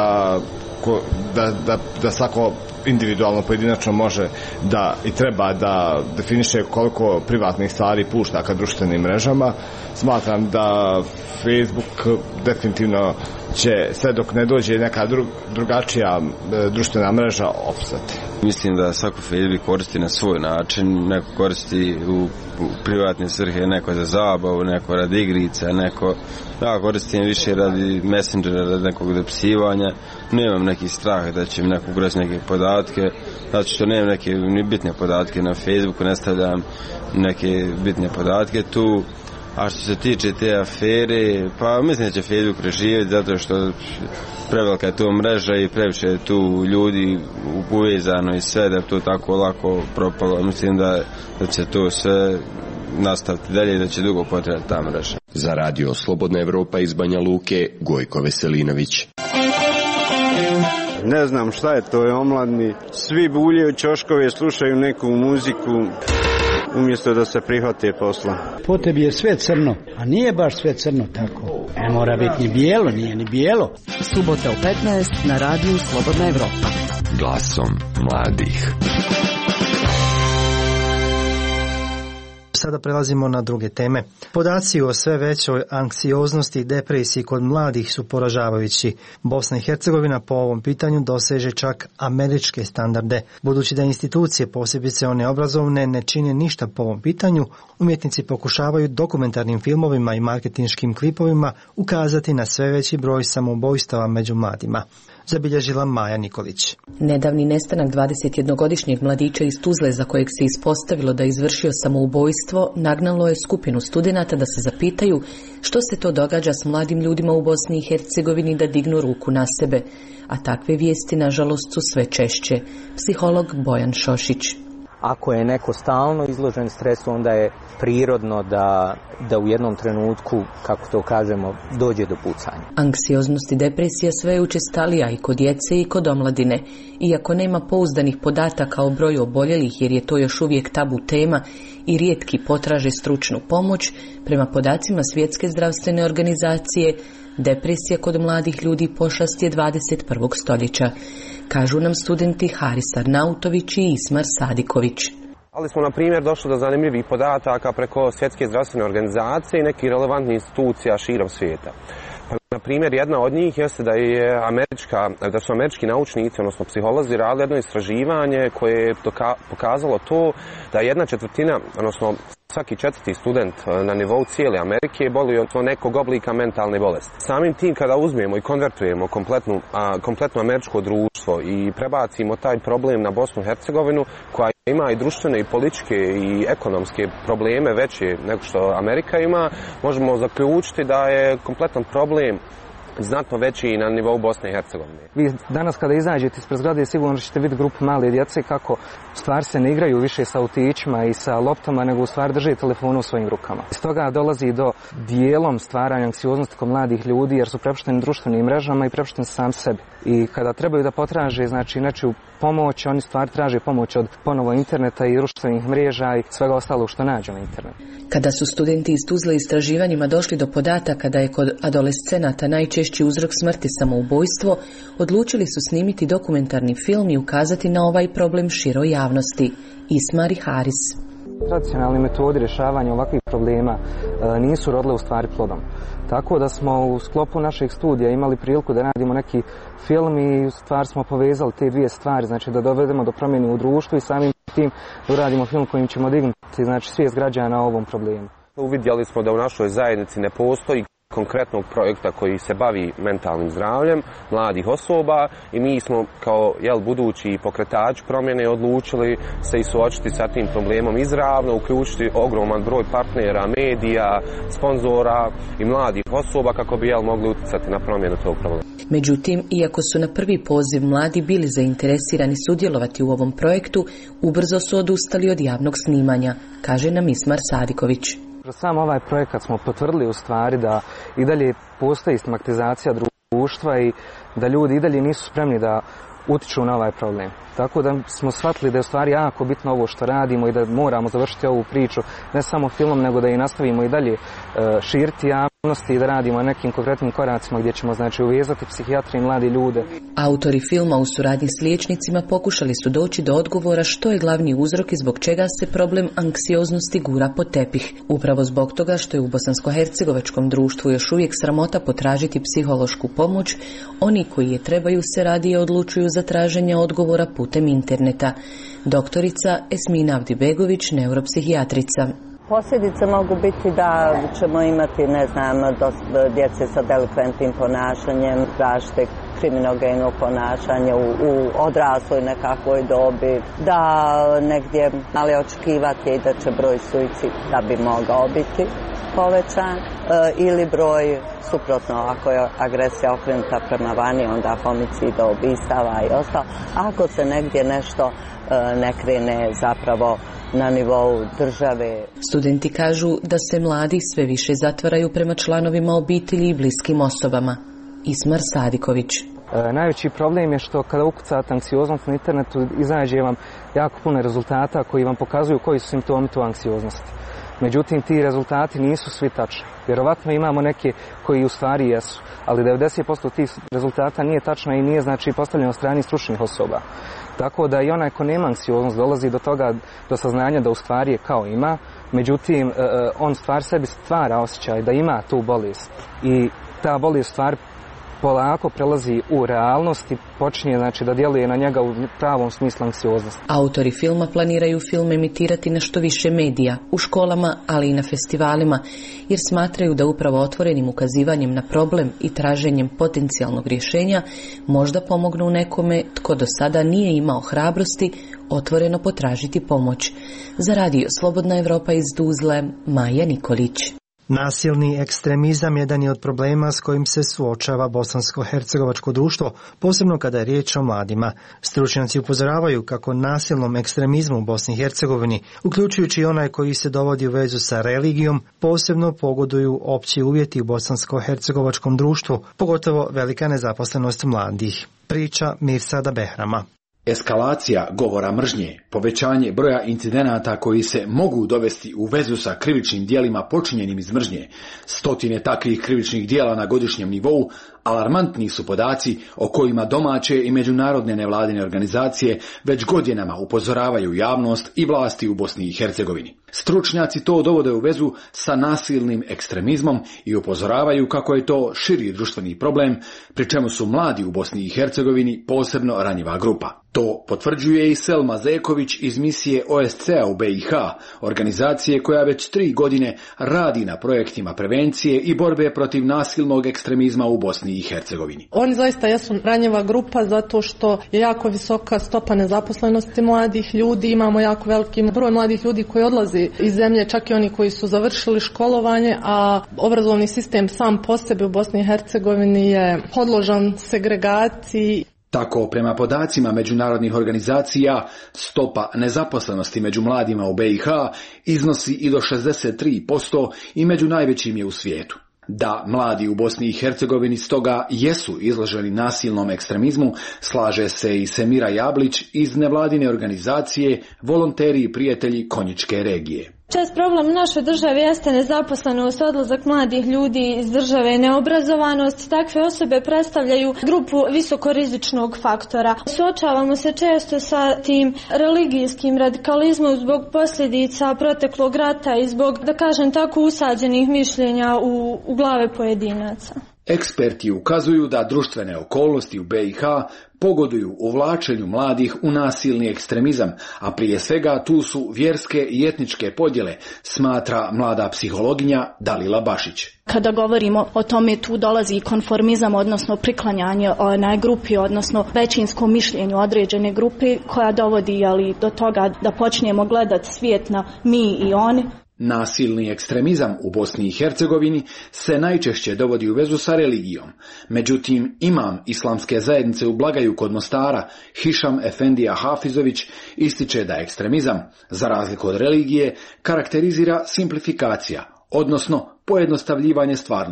da svako individualno, pojedinačno može da i treba da definiše koliko privatnih stvari pušta ka društvenim mrežama. Smatram da Facebook definitivno će sve dok ne dođe neka drugačija društvena mreža opstati. Mislim da svako Facebook koristi na svoj način, neko koristi u privatne svrhe, neko za zabavu, neko radi igrica, neko ja koristim više radi Messengera, radi nekog dopisivanja. Nemam neki strah da će mi neko ugrati neke podatke, zato što nemam neke ni bitne podatke na Facebooku, ne stavljam neke bitne podatke tu. A što se tiče te afere, pa mislim da će Facebook preživjeti zato što prevelika je to mreža i previše je tu ljudi upovezano i sve da je to tako lako propalo. Mislim da će to sve nastaviti dalje i da će dugo potrebati ta mreža. Za radio Slobodna Evropa iz Banja Luke, Gojko Veselinović. Ne znam šta je to, je omladni. Svi buljaju ćoškove, slušaju neku muziku umjesto da se prihvate posla. Po tebi je sve crno, a nije baš sve crno tako. Ne mora biti ni bijelo, nije ni bijelo. Subota u 15 na radiju Slobodna Evropa. Glasom mladih. Sada prelazimo na druge teme. Podaci o sve većoj anksioznosti i depresiji kod mladih su poražavajući. Bosna i Hercegovina po ovom pitanju doseže čak američke standarde. Budući da institucije, posebice one obrazovne, ne čine ništa po ovom pitanju, umjetnici pokušavaju dokumentarnim filmovima i marketinškim klipovima ukazati na sve veći broj samoubojstava među mladima. Zabilježila Maja Nikolić. Nedavni nestanak 21-godišnjeg mladića iz Tuzle, za kojeg se ispostavilo da je izvršio samoubojstvo, nagnalo je skupinu studenata da se zapitaju što se to događa s mladim ljudima u Bosni i Hercegovini da dignu ruku na sebe. A takve vijesti, nažalost, su sve češće. Psiholog Bojan Šošić. Ako je neko stalno izložen stresu, onda je prirodno da u jednom trenutku, kako to kažemo, dođe do pucanja. Anksioznost i depresija sve je učestalija i kod djece i kod omladine. Iako nema pouzdanih podataka o broju oboljelih, jer je to još uvijek tabu tema i rijetki potraže stručnu pomoć, prema podacima Svjetske zdravstvene organizacije, depresija kod mladih ljudi pošast je 21. stoljeća. Kažu nam studenti Haris Arnautović i Ismar Sadiković. Ali smo, na primjer, došli do zanimljivih podataka preko Svjetske zdravstvene organizacije i nekih relevantnih institucija širom svijeta. Na primjer, jedna od njih jeste da su američki naučnici, odnosno psiholozi, radili jedno istraživanje koje je pokazalo to da 1/4, odnosno svaki 4. student na nivou cijele Amerike boluje od nekog oblika mentalne bolesti. Samim tim, kada uzmemo i konvertujemo kompletno američko društvo i prebacimo taj problem na Bosnu i Hercegovinu, koja ima i društvene i političke i ekonomske probleme veće nego što Amerika ima, možemo zaključiti da je kompletan problem znatno veći na nivou Bosne i Hercegovine. Vi danas kada izađete ispred zgrade sigurno ćete vidjeti grupu male djece kako stvari se ne igraju više sa autićima i sa loptama, nego u stvari drže telefonu u svojim rukama. Iz toga dolazi do dijelom stvaranja anksioznosti kod mladih ljudi jer su prepušteni društvenim mrežama i prepušteni sam sebi. I kada trebaju da potraže nečiju pomoć, oni stvari traže pomoć od ponovo interneta i društvenih mreža i svega ostalog što nađu na internetu. Kada su studenti iz Tuzle istraživanjima došli do podataka da je kod adolescenata najčešći uzrok smrti samoubojstvo, odlučili su snimiti dokumentarni film i ukazati na ovaj problem široj javnosti. Ismar i Haris. Tradicionalne metode rješavanja ovakvih problema nisu rodile u stvari plodom. Tako da smo u sklopu našeg studija imali priliku da radimo neki film i u stvari smo povezali te dvije stvari, znači da dovedemo do promjene u društvu i samim tim da uradimo film kojim ćemo dignuti svijest građana o ovom problemu. Uvidjeli smo da u našoj zajednici ne postoji konkretnog projekta koji se bavi mentalnim zdravljem mladih osoba i mi smo kao budući pokretač promjene odlučili se i suočiti sa tim problemom izravno, uključiti ogroman broj partnera, medija, sponzora i mladih osoba kako bi mogli utjecati na promjenu tog problema. Međutim, iako su na prvi poziv mladi bili zainteresirani sudjelovati u ovom projektu, ubrzo su odustali od javnog snimanja, kaže nam Ismar Sadiković. Sam ovaj projekat smo potvrdili u stvari da i dalje postoji stigmatizacija društva i da ljudi i dalje nisu spremni da utiču na ovaj problem. Tako da smo shvatili da je u stvari jako bitno ovo što radimo i da moramo završiti ovu priču ne samo filmom nego da i nastavimo i dalje širiti javnosti i da radimo na nekim konkretnim koracima gdje ćemo znači uvezati psihijatrije i mladi ljude. Autori filma u suradnji s liječnicima pokušali su doći do odgovora što je glavni uzrok i zbog čega se problem anksioznosti gura pod tepih. Upravo zbog toga što je u bosansko-hercegovačkom društvu još uvijek sramota potražiti psihološku pomoć, oni koji je trebaju se radije odlučuju za traženje odgovora putem interneta. Doktorica Esmina Avdibegović, neuropsihijatrica. Posljedice mogu biti da ćemo imati, djece sa delikventnim ponašanjem, različite kriminogeno ponašanje u odrasloj nekakvoj dobi, da negdje ali očekivati i da će broj suicida bi mogao biti povećan ili broj suprotno, ako je agresija okrenuta prema vani, onda homicida, ubistava i ostalo. Ako se negdje nešto ne krene zapravo na nivou države. Studenti kažu da se mladi sve više zatvaraju prema članovima obitelji i bliskim osobama. Ismar Sadiković. Najveći problem je što kada ukucate anksioznost na internetu izađe vam jako puno rezultata koji vam pokazuju koji su simptomi tu anksioznosti. Međutim, ti rezultati nisu svi tačni. Vjerovatno imamo neke koji u stvari jesu, ali 90% tih rezultata nije tačno i nije znači postavljeno od strane stručnih osoba. Tako da i onaj ko nema anksioznost dolazi do toga, do saznanja da u stvari je kao ima, međutim on stvar sebi stvara osjećaj da ima tu bolest i ta bolest stvar polako prelazi u realnost i počinje znači da djeluje na njega u pravom smislu anksioznosti. Autori filma planiraju film emitirati na što više medija, u školama, ali i na festivalima, jer smatraju da upravo otvorenim ukazivanjem na problem i traženjem potencijalnog rješenja možda pomognu nekome tko do sada nije imao hrabrosti otvoreno potražiti pomoć. Za radio Slobodna Evropa iz Tuzle, Maja Nikolić. Nasilni ekstremizam jedan je od problema s kojim se suočava bosansko-hercegovačko društvo, posebno kada je riječ o mladima. Stručnjaci upozoravaju kako nasilnom ekstremizmu u Bosni i Hercegovini, uključujući onaj koji se dovodi u vezu sa religijom, posebno pogoduju opći uvjeti u bosansko-hercegovačkom društvu, pogotovo velika nezaposlenost mladih. Priča Mirsada Behrama. Eskalacija govora mržnje, povećanje broja incidenata koji se mogu dovesti u vezu sa krivičnim djelima počinjenim iz mržnje, stotine takvih krivičnih djela na godišnjem nivou, alarmantni su podaci o kojima domaće i međunarodne nevladine organizacije već godinama upozoravaju javnost i vlasti u Bosni i Hercegovini. Stručnjaci to dovode u vezu sa nasilnim ekstremizmom i upozoravaju kako je to širi društveni problem, pri čemu su mladi u Bosni i Hercegovini posebno ranjiva grupa. To potvrđuje i Selma Zeković iz misije OSCE-a u BiH, organizacije koja već 3 godine radi na projektima prevencije i borbe protiv nasilnog ekstremizma u Bosni i Hercegovini. Oni zaista jesu ranjiva grupa zato što je jako visoka stopa nezaposlenosti mladih ljudi, imamo jako veliki broj mladih ljudi koji odlazi iz zemlje, čak i oni koji su završili školovanje, a obrazovni sistem sam po sebi u Bosni i Hercegovini je podložan segregaciji. Tako, prema podacima međunarodnih organizacija, stopa nezaposlenosti među mladima u BiH iznosi i do 63% i među najvećim je u svijetu. Da mladi u Bosni i Hercegovini stoga jesu izloženi nasilnom ekstremizmu, slaže se i Semira Jablić iz nevladine organizacije Volonteri i prijatelji Konjičke regije. Čest problem naše države jeste nezaposlenost, odlazak mladih ljudi iz države, neobrazovanost. Takve osobe predstavljaju grupu visokorizičnog faktora. Suočavamo se često sa tim religijskim radikalizmom zbog posljedica proteklog rata i zbog, da kažem tako, usađenih mišljenja u glave pojedinaca. Eksperti ukazuju da društvene okolnosti u BiH pogoduju uvlačenju mladih u nasilni ekstremizam, a prije svega tu su vjerske i etničke podjele, smatra mlada psihologinja Dalila Bašić. Kada govorimo o tome, tu dolazi konformizam, odnosno priklanjanje na grupi, odnosno većinskom mišljenju određene grupe koja dovodi do toga da počnemo gledati svijet na mi i oni. Nasilni ekstremizam u Bosni i Hercegovini se najčešće dovodi u vezu sa religijom. Međutim, imam islamske zajednice u Blagaju kod Mostara, Hišam Efendija Hafizović, ističe da ekstremizam, za razliku od religije, karakterizira simplifikacija, odnosno pojednostavljivanje stvarnosti.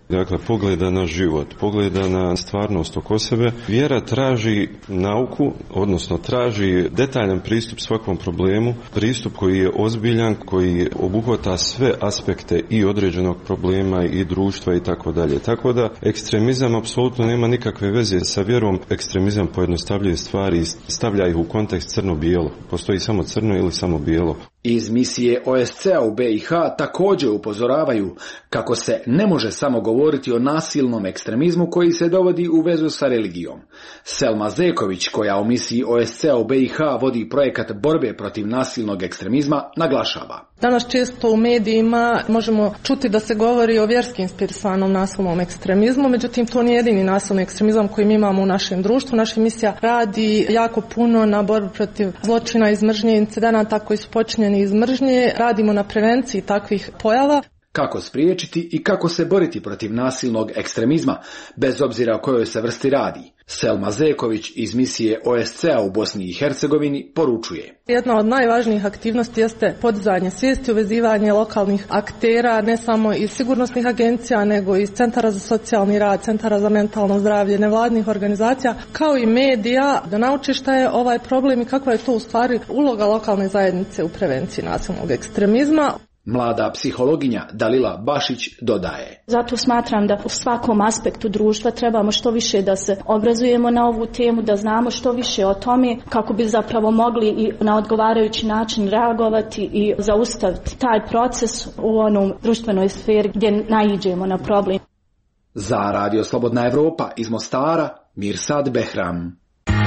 Dakle, pogleda na život, pogleda na stvarnost oko sebe. Vjera traži nauku, odnosno traži detaljan pristup svakom problemu, pristup koji je ozbiljan, koji obuhvata sve aspekte i određenog problema i društva i tako dalje. Tako da ekstremizam apsolutno nema nikakve veze sa vjerom. Ekstremizam pojednostavljuje stvari i stavlja ih u kontekst crno-bijelo. Postoji samo crno ili samo bijelo. Iz misije OSCE-a u BiH također upozoravaju kako se ne može samo govoriti o nasilnom ekstremizmu koji se dovodi u vezu sa religijom. Selma Zeković, koja u misiji OSCE-a u BiH vodi projekat borbe protiv nasilnog ekstremizma, naglašava. Danas često u medijima možemo čuti da se govori o vjerski inspirisanom nasilnom ekstremizmu, međutim to nije jedini nasilni ekstremizam koji mi imamo u našem društvu. Naša misija radi jako puno na borbi protiv zločina iz mržnje, incidenata koji su počinjeni iz mržnje, radimo na prevenciji takvih pojava. Kako spriječiti i kako se boriti protiv nasilnog ekstremizma, bez obzira o kojoj se vrsti radi? Selma Zeković iz misije OSCE-a u Bosni i Hercegovini poručuje. Jedna od najvažnijih aktivnosti jeste podizanje svijesti, uvezivanje lokalnih aktera, ne samo iz sigurnosnih agencija, nego iz centara za socijalni rad, centara za mentalno zdravlje, nevladnih organizacija, kao i medija, da nauči šta je ovaj problem i kakva je to u stvari uloga lokalne zajednice u prevenciji nasilnog ekstremizma. Mlada psihologinja Dalila Bašić dodaje. Zato smatram da u svakom aspektu društva trebamo što više da se obrazujemo na ovu temu, da znamo što više o tome kako bi zapravo mogli i na odgovarajući način reagovati i zaustaviti taj proces u onom društvenoj sferi gdje naiđemo na problem. Za Radio Slobodna Evropa iz Mostara, Mirsad Behram.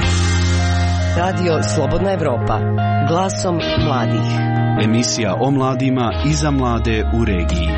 Radio Slobodna Evropa, glasom mladih. Emisija o mladima i za mlade u regiji.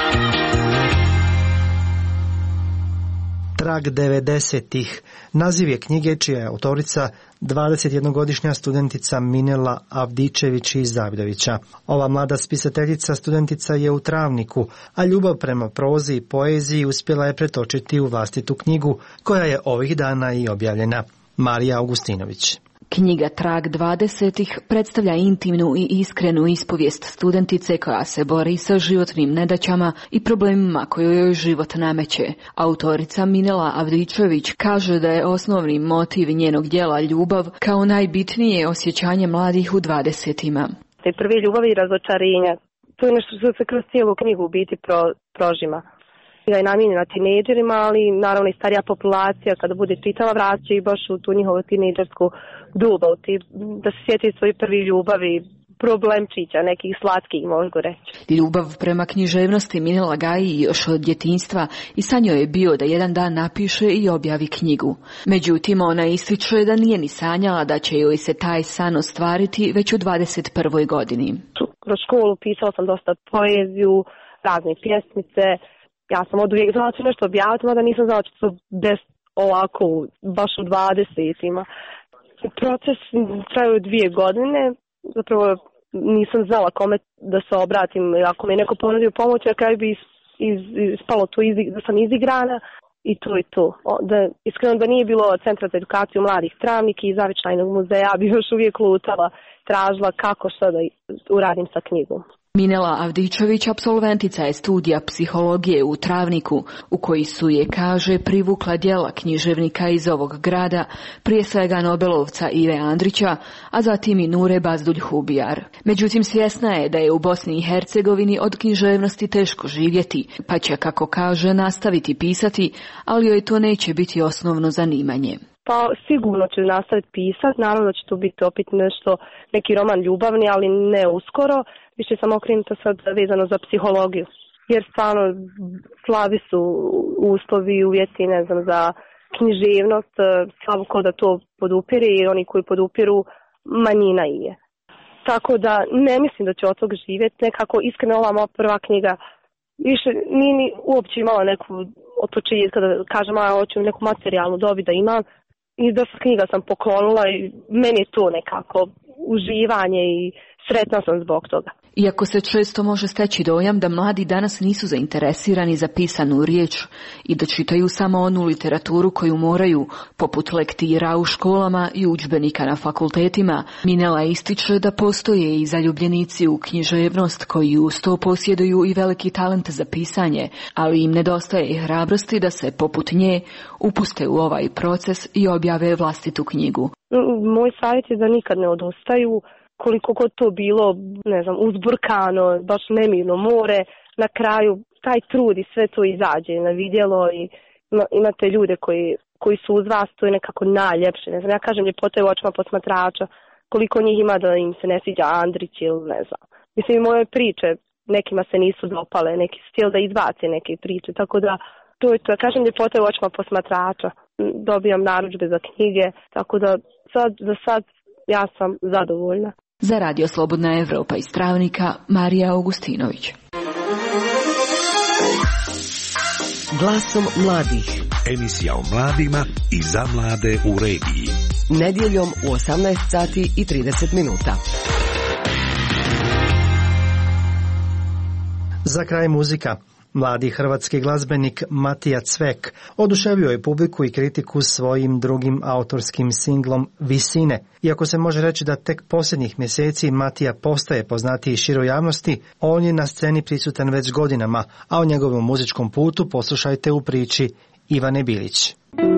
Trag 90-ih. Naziv je knjige čija je autorica 21-godišnja studentica Minela Avdičević iz Davidovića. Ova mlada spisateljica studentica je u Travniku, a ljubav prema prozi i poeziji uspjela je pretočiti u vlastitu knjigu, koja je ovih dana i objavljena. Marija Augustinović. Knjiga Trag 20-ih predstavlja intimnu i iskrenu ispovijest studentice koja se bori sa životnim nedaćama i problemima koje joj život nameće. Autorica Minela Avdičević kaže da je osnovni motiv njenog djela ljubav kao najbitnije osjećanje mladih u 20-ima. Te prve ljubavi i razočarenja, to je nešto što se kroz cijelu knjigu u biti prožima. Da je namijenjena tinejdžerima, ali naravno i starija populacija kada bude čitala vraća i baš u tu njihovu tinejdžersku dobu, da se sjeti svoje prvi ljubavi, problemčića, nekih slatkih mogu reći. Ljubav prema književnosti Minela gaji još od djetinjstva i sa njoj je bio da jedan dan napiše i objavi knjigu. Međutim, ona ističe da nije ni sanjala da će joj se taj san ostvariti već u 21. godini. Kroz školu pisala sam dosta poeziju, razne pjesmice. Ja sam od uvijek znala ću nešto objaviti, mada nisam znala ću to desiti ovako, baš u 20-ima. Proces traju 2 godine, zapravo nisam znala kome da se obratim, ako mi je neko ponudio pomoć, na kraju bi ispalo to da sam izigrana i to je to. Da, iskreno da nije bilo Centra za edukaciju mladih Travnik i Zavičajnog muzeja, bi još uvijek lutala, tražila kako što da uradim sa knjigom. Minela Avdičević apsolventica je studija psihologije u Travniku, u koji su je, kaže, privukla djela književnika iz ovog grada, prije svega Nobelovca Ive Andrića, a zatim i Nure Bazdulj-Hubijar. Međutim, svjesna je da je u Bosni i Hercegovini od književnosti teško živjeti, pa će, kako kaže, nastaviti pisati, ali joj to neće biti osnovno zanimanje. Pa sigurno ću nastaviti pisati, naravno da će to biti opet neki roman ljubavni, ali ne uskoro. Više sam okrenuta sad vezano za psihologiju, jer stvarno slabi su uslovi, uvjeti, ne znam, za književnost, slabo ko da to podupire i oni koji podupiru manjina je. Tako da ne mislim da će od toga živjeti, nekako iskreno ova moja prva knjiga više nije ni uopće imala neku od početka da kažem, hoću neku materijalnu dobi da imam i da knjiga sam poklonila i meni je to nekako uživanje i sretna sam zbog toga. Iako se često može steći dojam da mladi danas nisu zainteresirani za pisanu riječ i da čitaju samo onu literaturu koju moraju, poput lektira u školama i udžbenika na fakultetima, Minela ističe da postoje i zaljubljenici u književnost koji uz to posjeduju i veliki talent za pisanje, ali im nedostaje hrabrosti da se, poput nje, upuste u ovaj proces i objave vlastitu knjigu. Moj savjet je da nikad ne odustaju, koliko god to bilo, uzburkano, baš nemirno more, na kraju taj trud i sve to izađe na vidjelo i imate ljude koji su uz vas, to je nekako najljepše. Ja kažem, ljepota je u očima posmatrača, koliko njih ima da im se ne sviđa Andrić ili ne znam. Mislim, i moje priče nekima se nisu dopale, neki su htjeli da izbace neke priče, tako da to je to. Ja kažem, ljepota je u očima posmatrača, dobijam narudžbe za knjige, tako da za sad ja sam zadovoljna. Za Radio Slobodna Evropa iz Travnika, Marija Augustinović. Glasom mladih. Emisija o mladima i za mlade u regiji. Nedjeljom u 18 sati i 30 minuta. Za kraj muzika. Mladi hrvatski glazbenik Matija Cvek oduševio je publiku i kritiku svojim drugim autorskim singlom Visine. Iako se može reći da tek posljednjih mjeseci Matija postaje poznatiji široj javnosti, on je na sceni prisutan već godinama, a o njegovom muzičkom putu poslušajte u priči Ivane Bilić.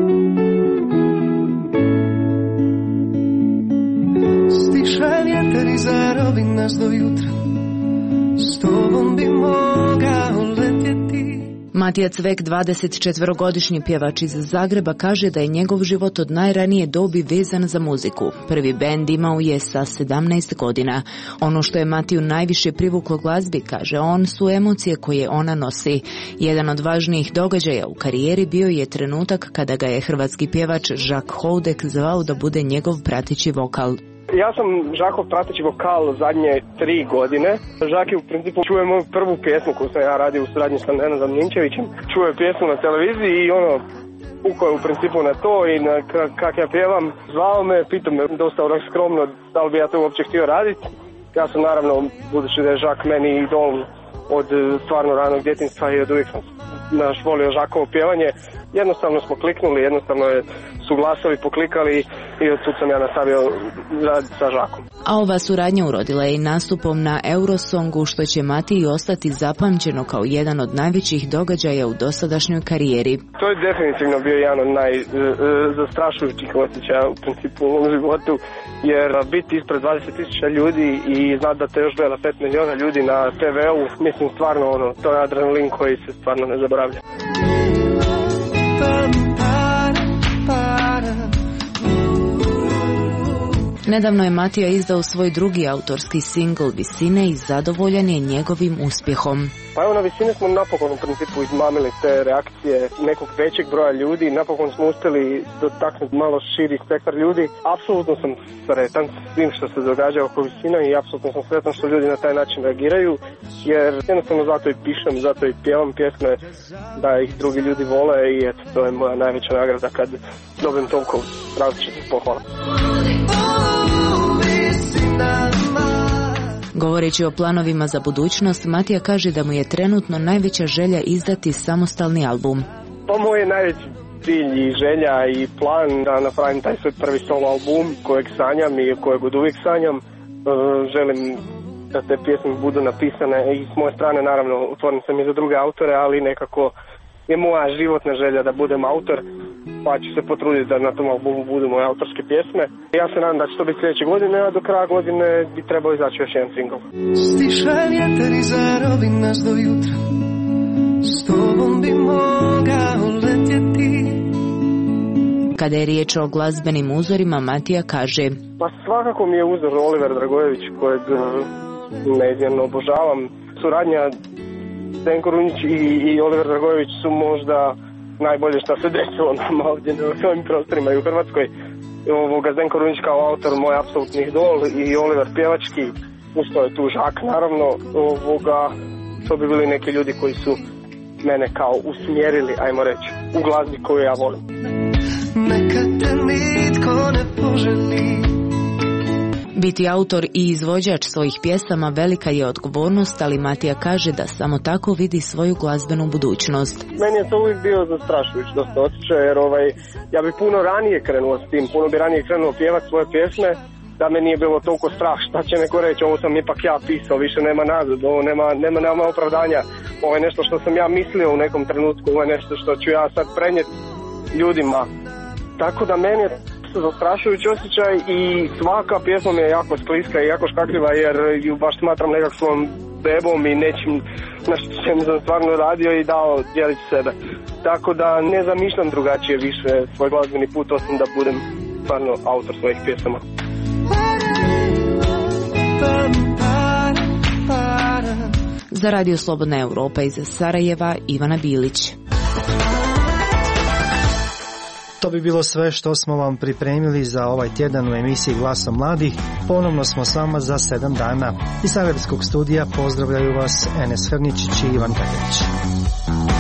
Stiša vjetar i zarobi nas do jutra, s tobom bi mogao letjeti. Matija Cvek, 24-godišnji pjevač iz Zagreba, kaže da je njegov život od najranije dobi vezan za muziku. Prvi bend imao je sa 17 godina. Ono što je Matiju najviše privuklo glazbi, kaže on, su emocije koje ona nosi. Jedan od važnijih događaja u karijeri bio je trenutak kada ga je hrvatski pjevač Žak Houdek zvao da bude njegov prateći vokal. Ja sam Žakov prateći vokal zadnje 3 godine. Žak je u principu čuje moju prvu pjesmu koju sam ja radio u suradnji sa Nenadom Ninčevićem. Čuje pjesmu na televiziji i ukao je u principu na to i kak ja pjevam. Zvao me, pitao me dosta skromno da li bi ja to uopće htio raditi. Ja sam naravno, budući da je Žak meni idol od stvarno ranog djetinjstva i od uvijek sam volio Žakovo pjevanje. Jednostavno smo kliknuli, jednostavno je suglasili, poklikali i od tud sam ja nastavio raditi sa Žakom. A ova suradnja urodila je i nastupom na Eurosongu, što će Matiji ostati zapamćeno kao jedan od najvećih događaja u dosadašnjoj karijeri. To je definitivno bio jedan od najzastrašujućih osjećaja u principu u ovom životu, jer biti ispred 20.000 ljudi i znati da te još gleda 5 milijuna ljudi na TV-u, mislim stvarno to je adrenalin koji se stvarno ne zaboravlja. Nedavno je Matija izdao svoj drugi autorski singl Visine i zadovoljan je njegovim uspjehom. Pa evo, na Visine smo napokon u principu izmamili te reakcije nekog većeg broja ljudi, napokon smo uspjeli dotaknuti malo širi spektar ljudi. Apsolutno sam sretan s svim što se događa oko Visina i apsolutno sam sretan što ljudi na taj način reagiraju, jer jednostavno zato i pišem, zato i pjevam pjesme, da ih drugi ljudi vole i eto, to je moja najveća nagrada kad dobijem toliko različitih pohvala. Govoreći o planovima za budućnost, Matija kaže da mu je trenutno najveća želja izdati samostalni album. Pa moj je najveći cilj i želja i plan da napravim taj svoj prvi solo album kojeg sanjam i kojeg od uvijek sanjam. Želim da te pjesme budu napisane i s moje strane, naravno, otvoren sam i za druge autore, ali nekako je moja životna želja da budem autor, pa ću se potruditi da na tom albumu budu moje autorske pjesme. Ja se nadam da će to biti sljedeće godine, a do kraja godine bi trebao izaći još jedan singl. Stiša vjetar i zarobi nas do jutra, s tobom bi mogao letjeti. Kada je riječ o glazbenim uzorima, Matija kaže: Pa svakako mi je uzor Oliver Dragojević, kojeg neizmjerno obožavam. Suradnja Zdenko Runjić i Oliver Dragojević su možda najbolje što se desilo nama ovdje na ovim prostorima i u Hrvatskoj. Zdenko Runjić kao autor moj apsolutni idol i Oliver pjevački, usto je tu Žak naravno. To bi bili neki ljudi koji su mene kao usmjerili, ajmo reći, u glazbi koju ja volim. Neka te nitko ne poželi. Biti autor i izvođač svojih pjesama velika je odgovornost, ali Matija kaže da samo tako vidi svoju glazbenu budućnost. Meni je to uvijek bio zastrašujući dosta osjećaj, jer ja bi puno ranije krenuo s tim, puno bi ranije krenuo pjevati svoje pjesme, da me nije bilo toliko strah šta će neko reći, ovo sam ipak ja pisao, više nema nazad, ovo nema opravdanja, ovo je nešto što sam ja mislio u nekom trenutku, ovo je nešto što ću ja sad prenijeti ljudima. Tako da meni je zastrašujući osjećaj i svaka pjesma mi je jako skliska i jako škakljiva, jer ju baš smatram nekakvom bebom i nečim na čem sam stvarno radio i dao dijeliti sebe. Tako da ne zamišljam drugačije više svoj glazbeni put, osim da budem stvarno autor svojih pjesama. Za Radio Slobodna Europa iz Sarajeva, Ivana Bilić. To bi bilo sve što smo vam pripremili za ovaj tjedan u emisiji Glasom mladih. Ponovno smo s vama za 7 dana. Iz Sarajevskog studija pozdravljaju vas Enes Hrničić i Ivan Katenić.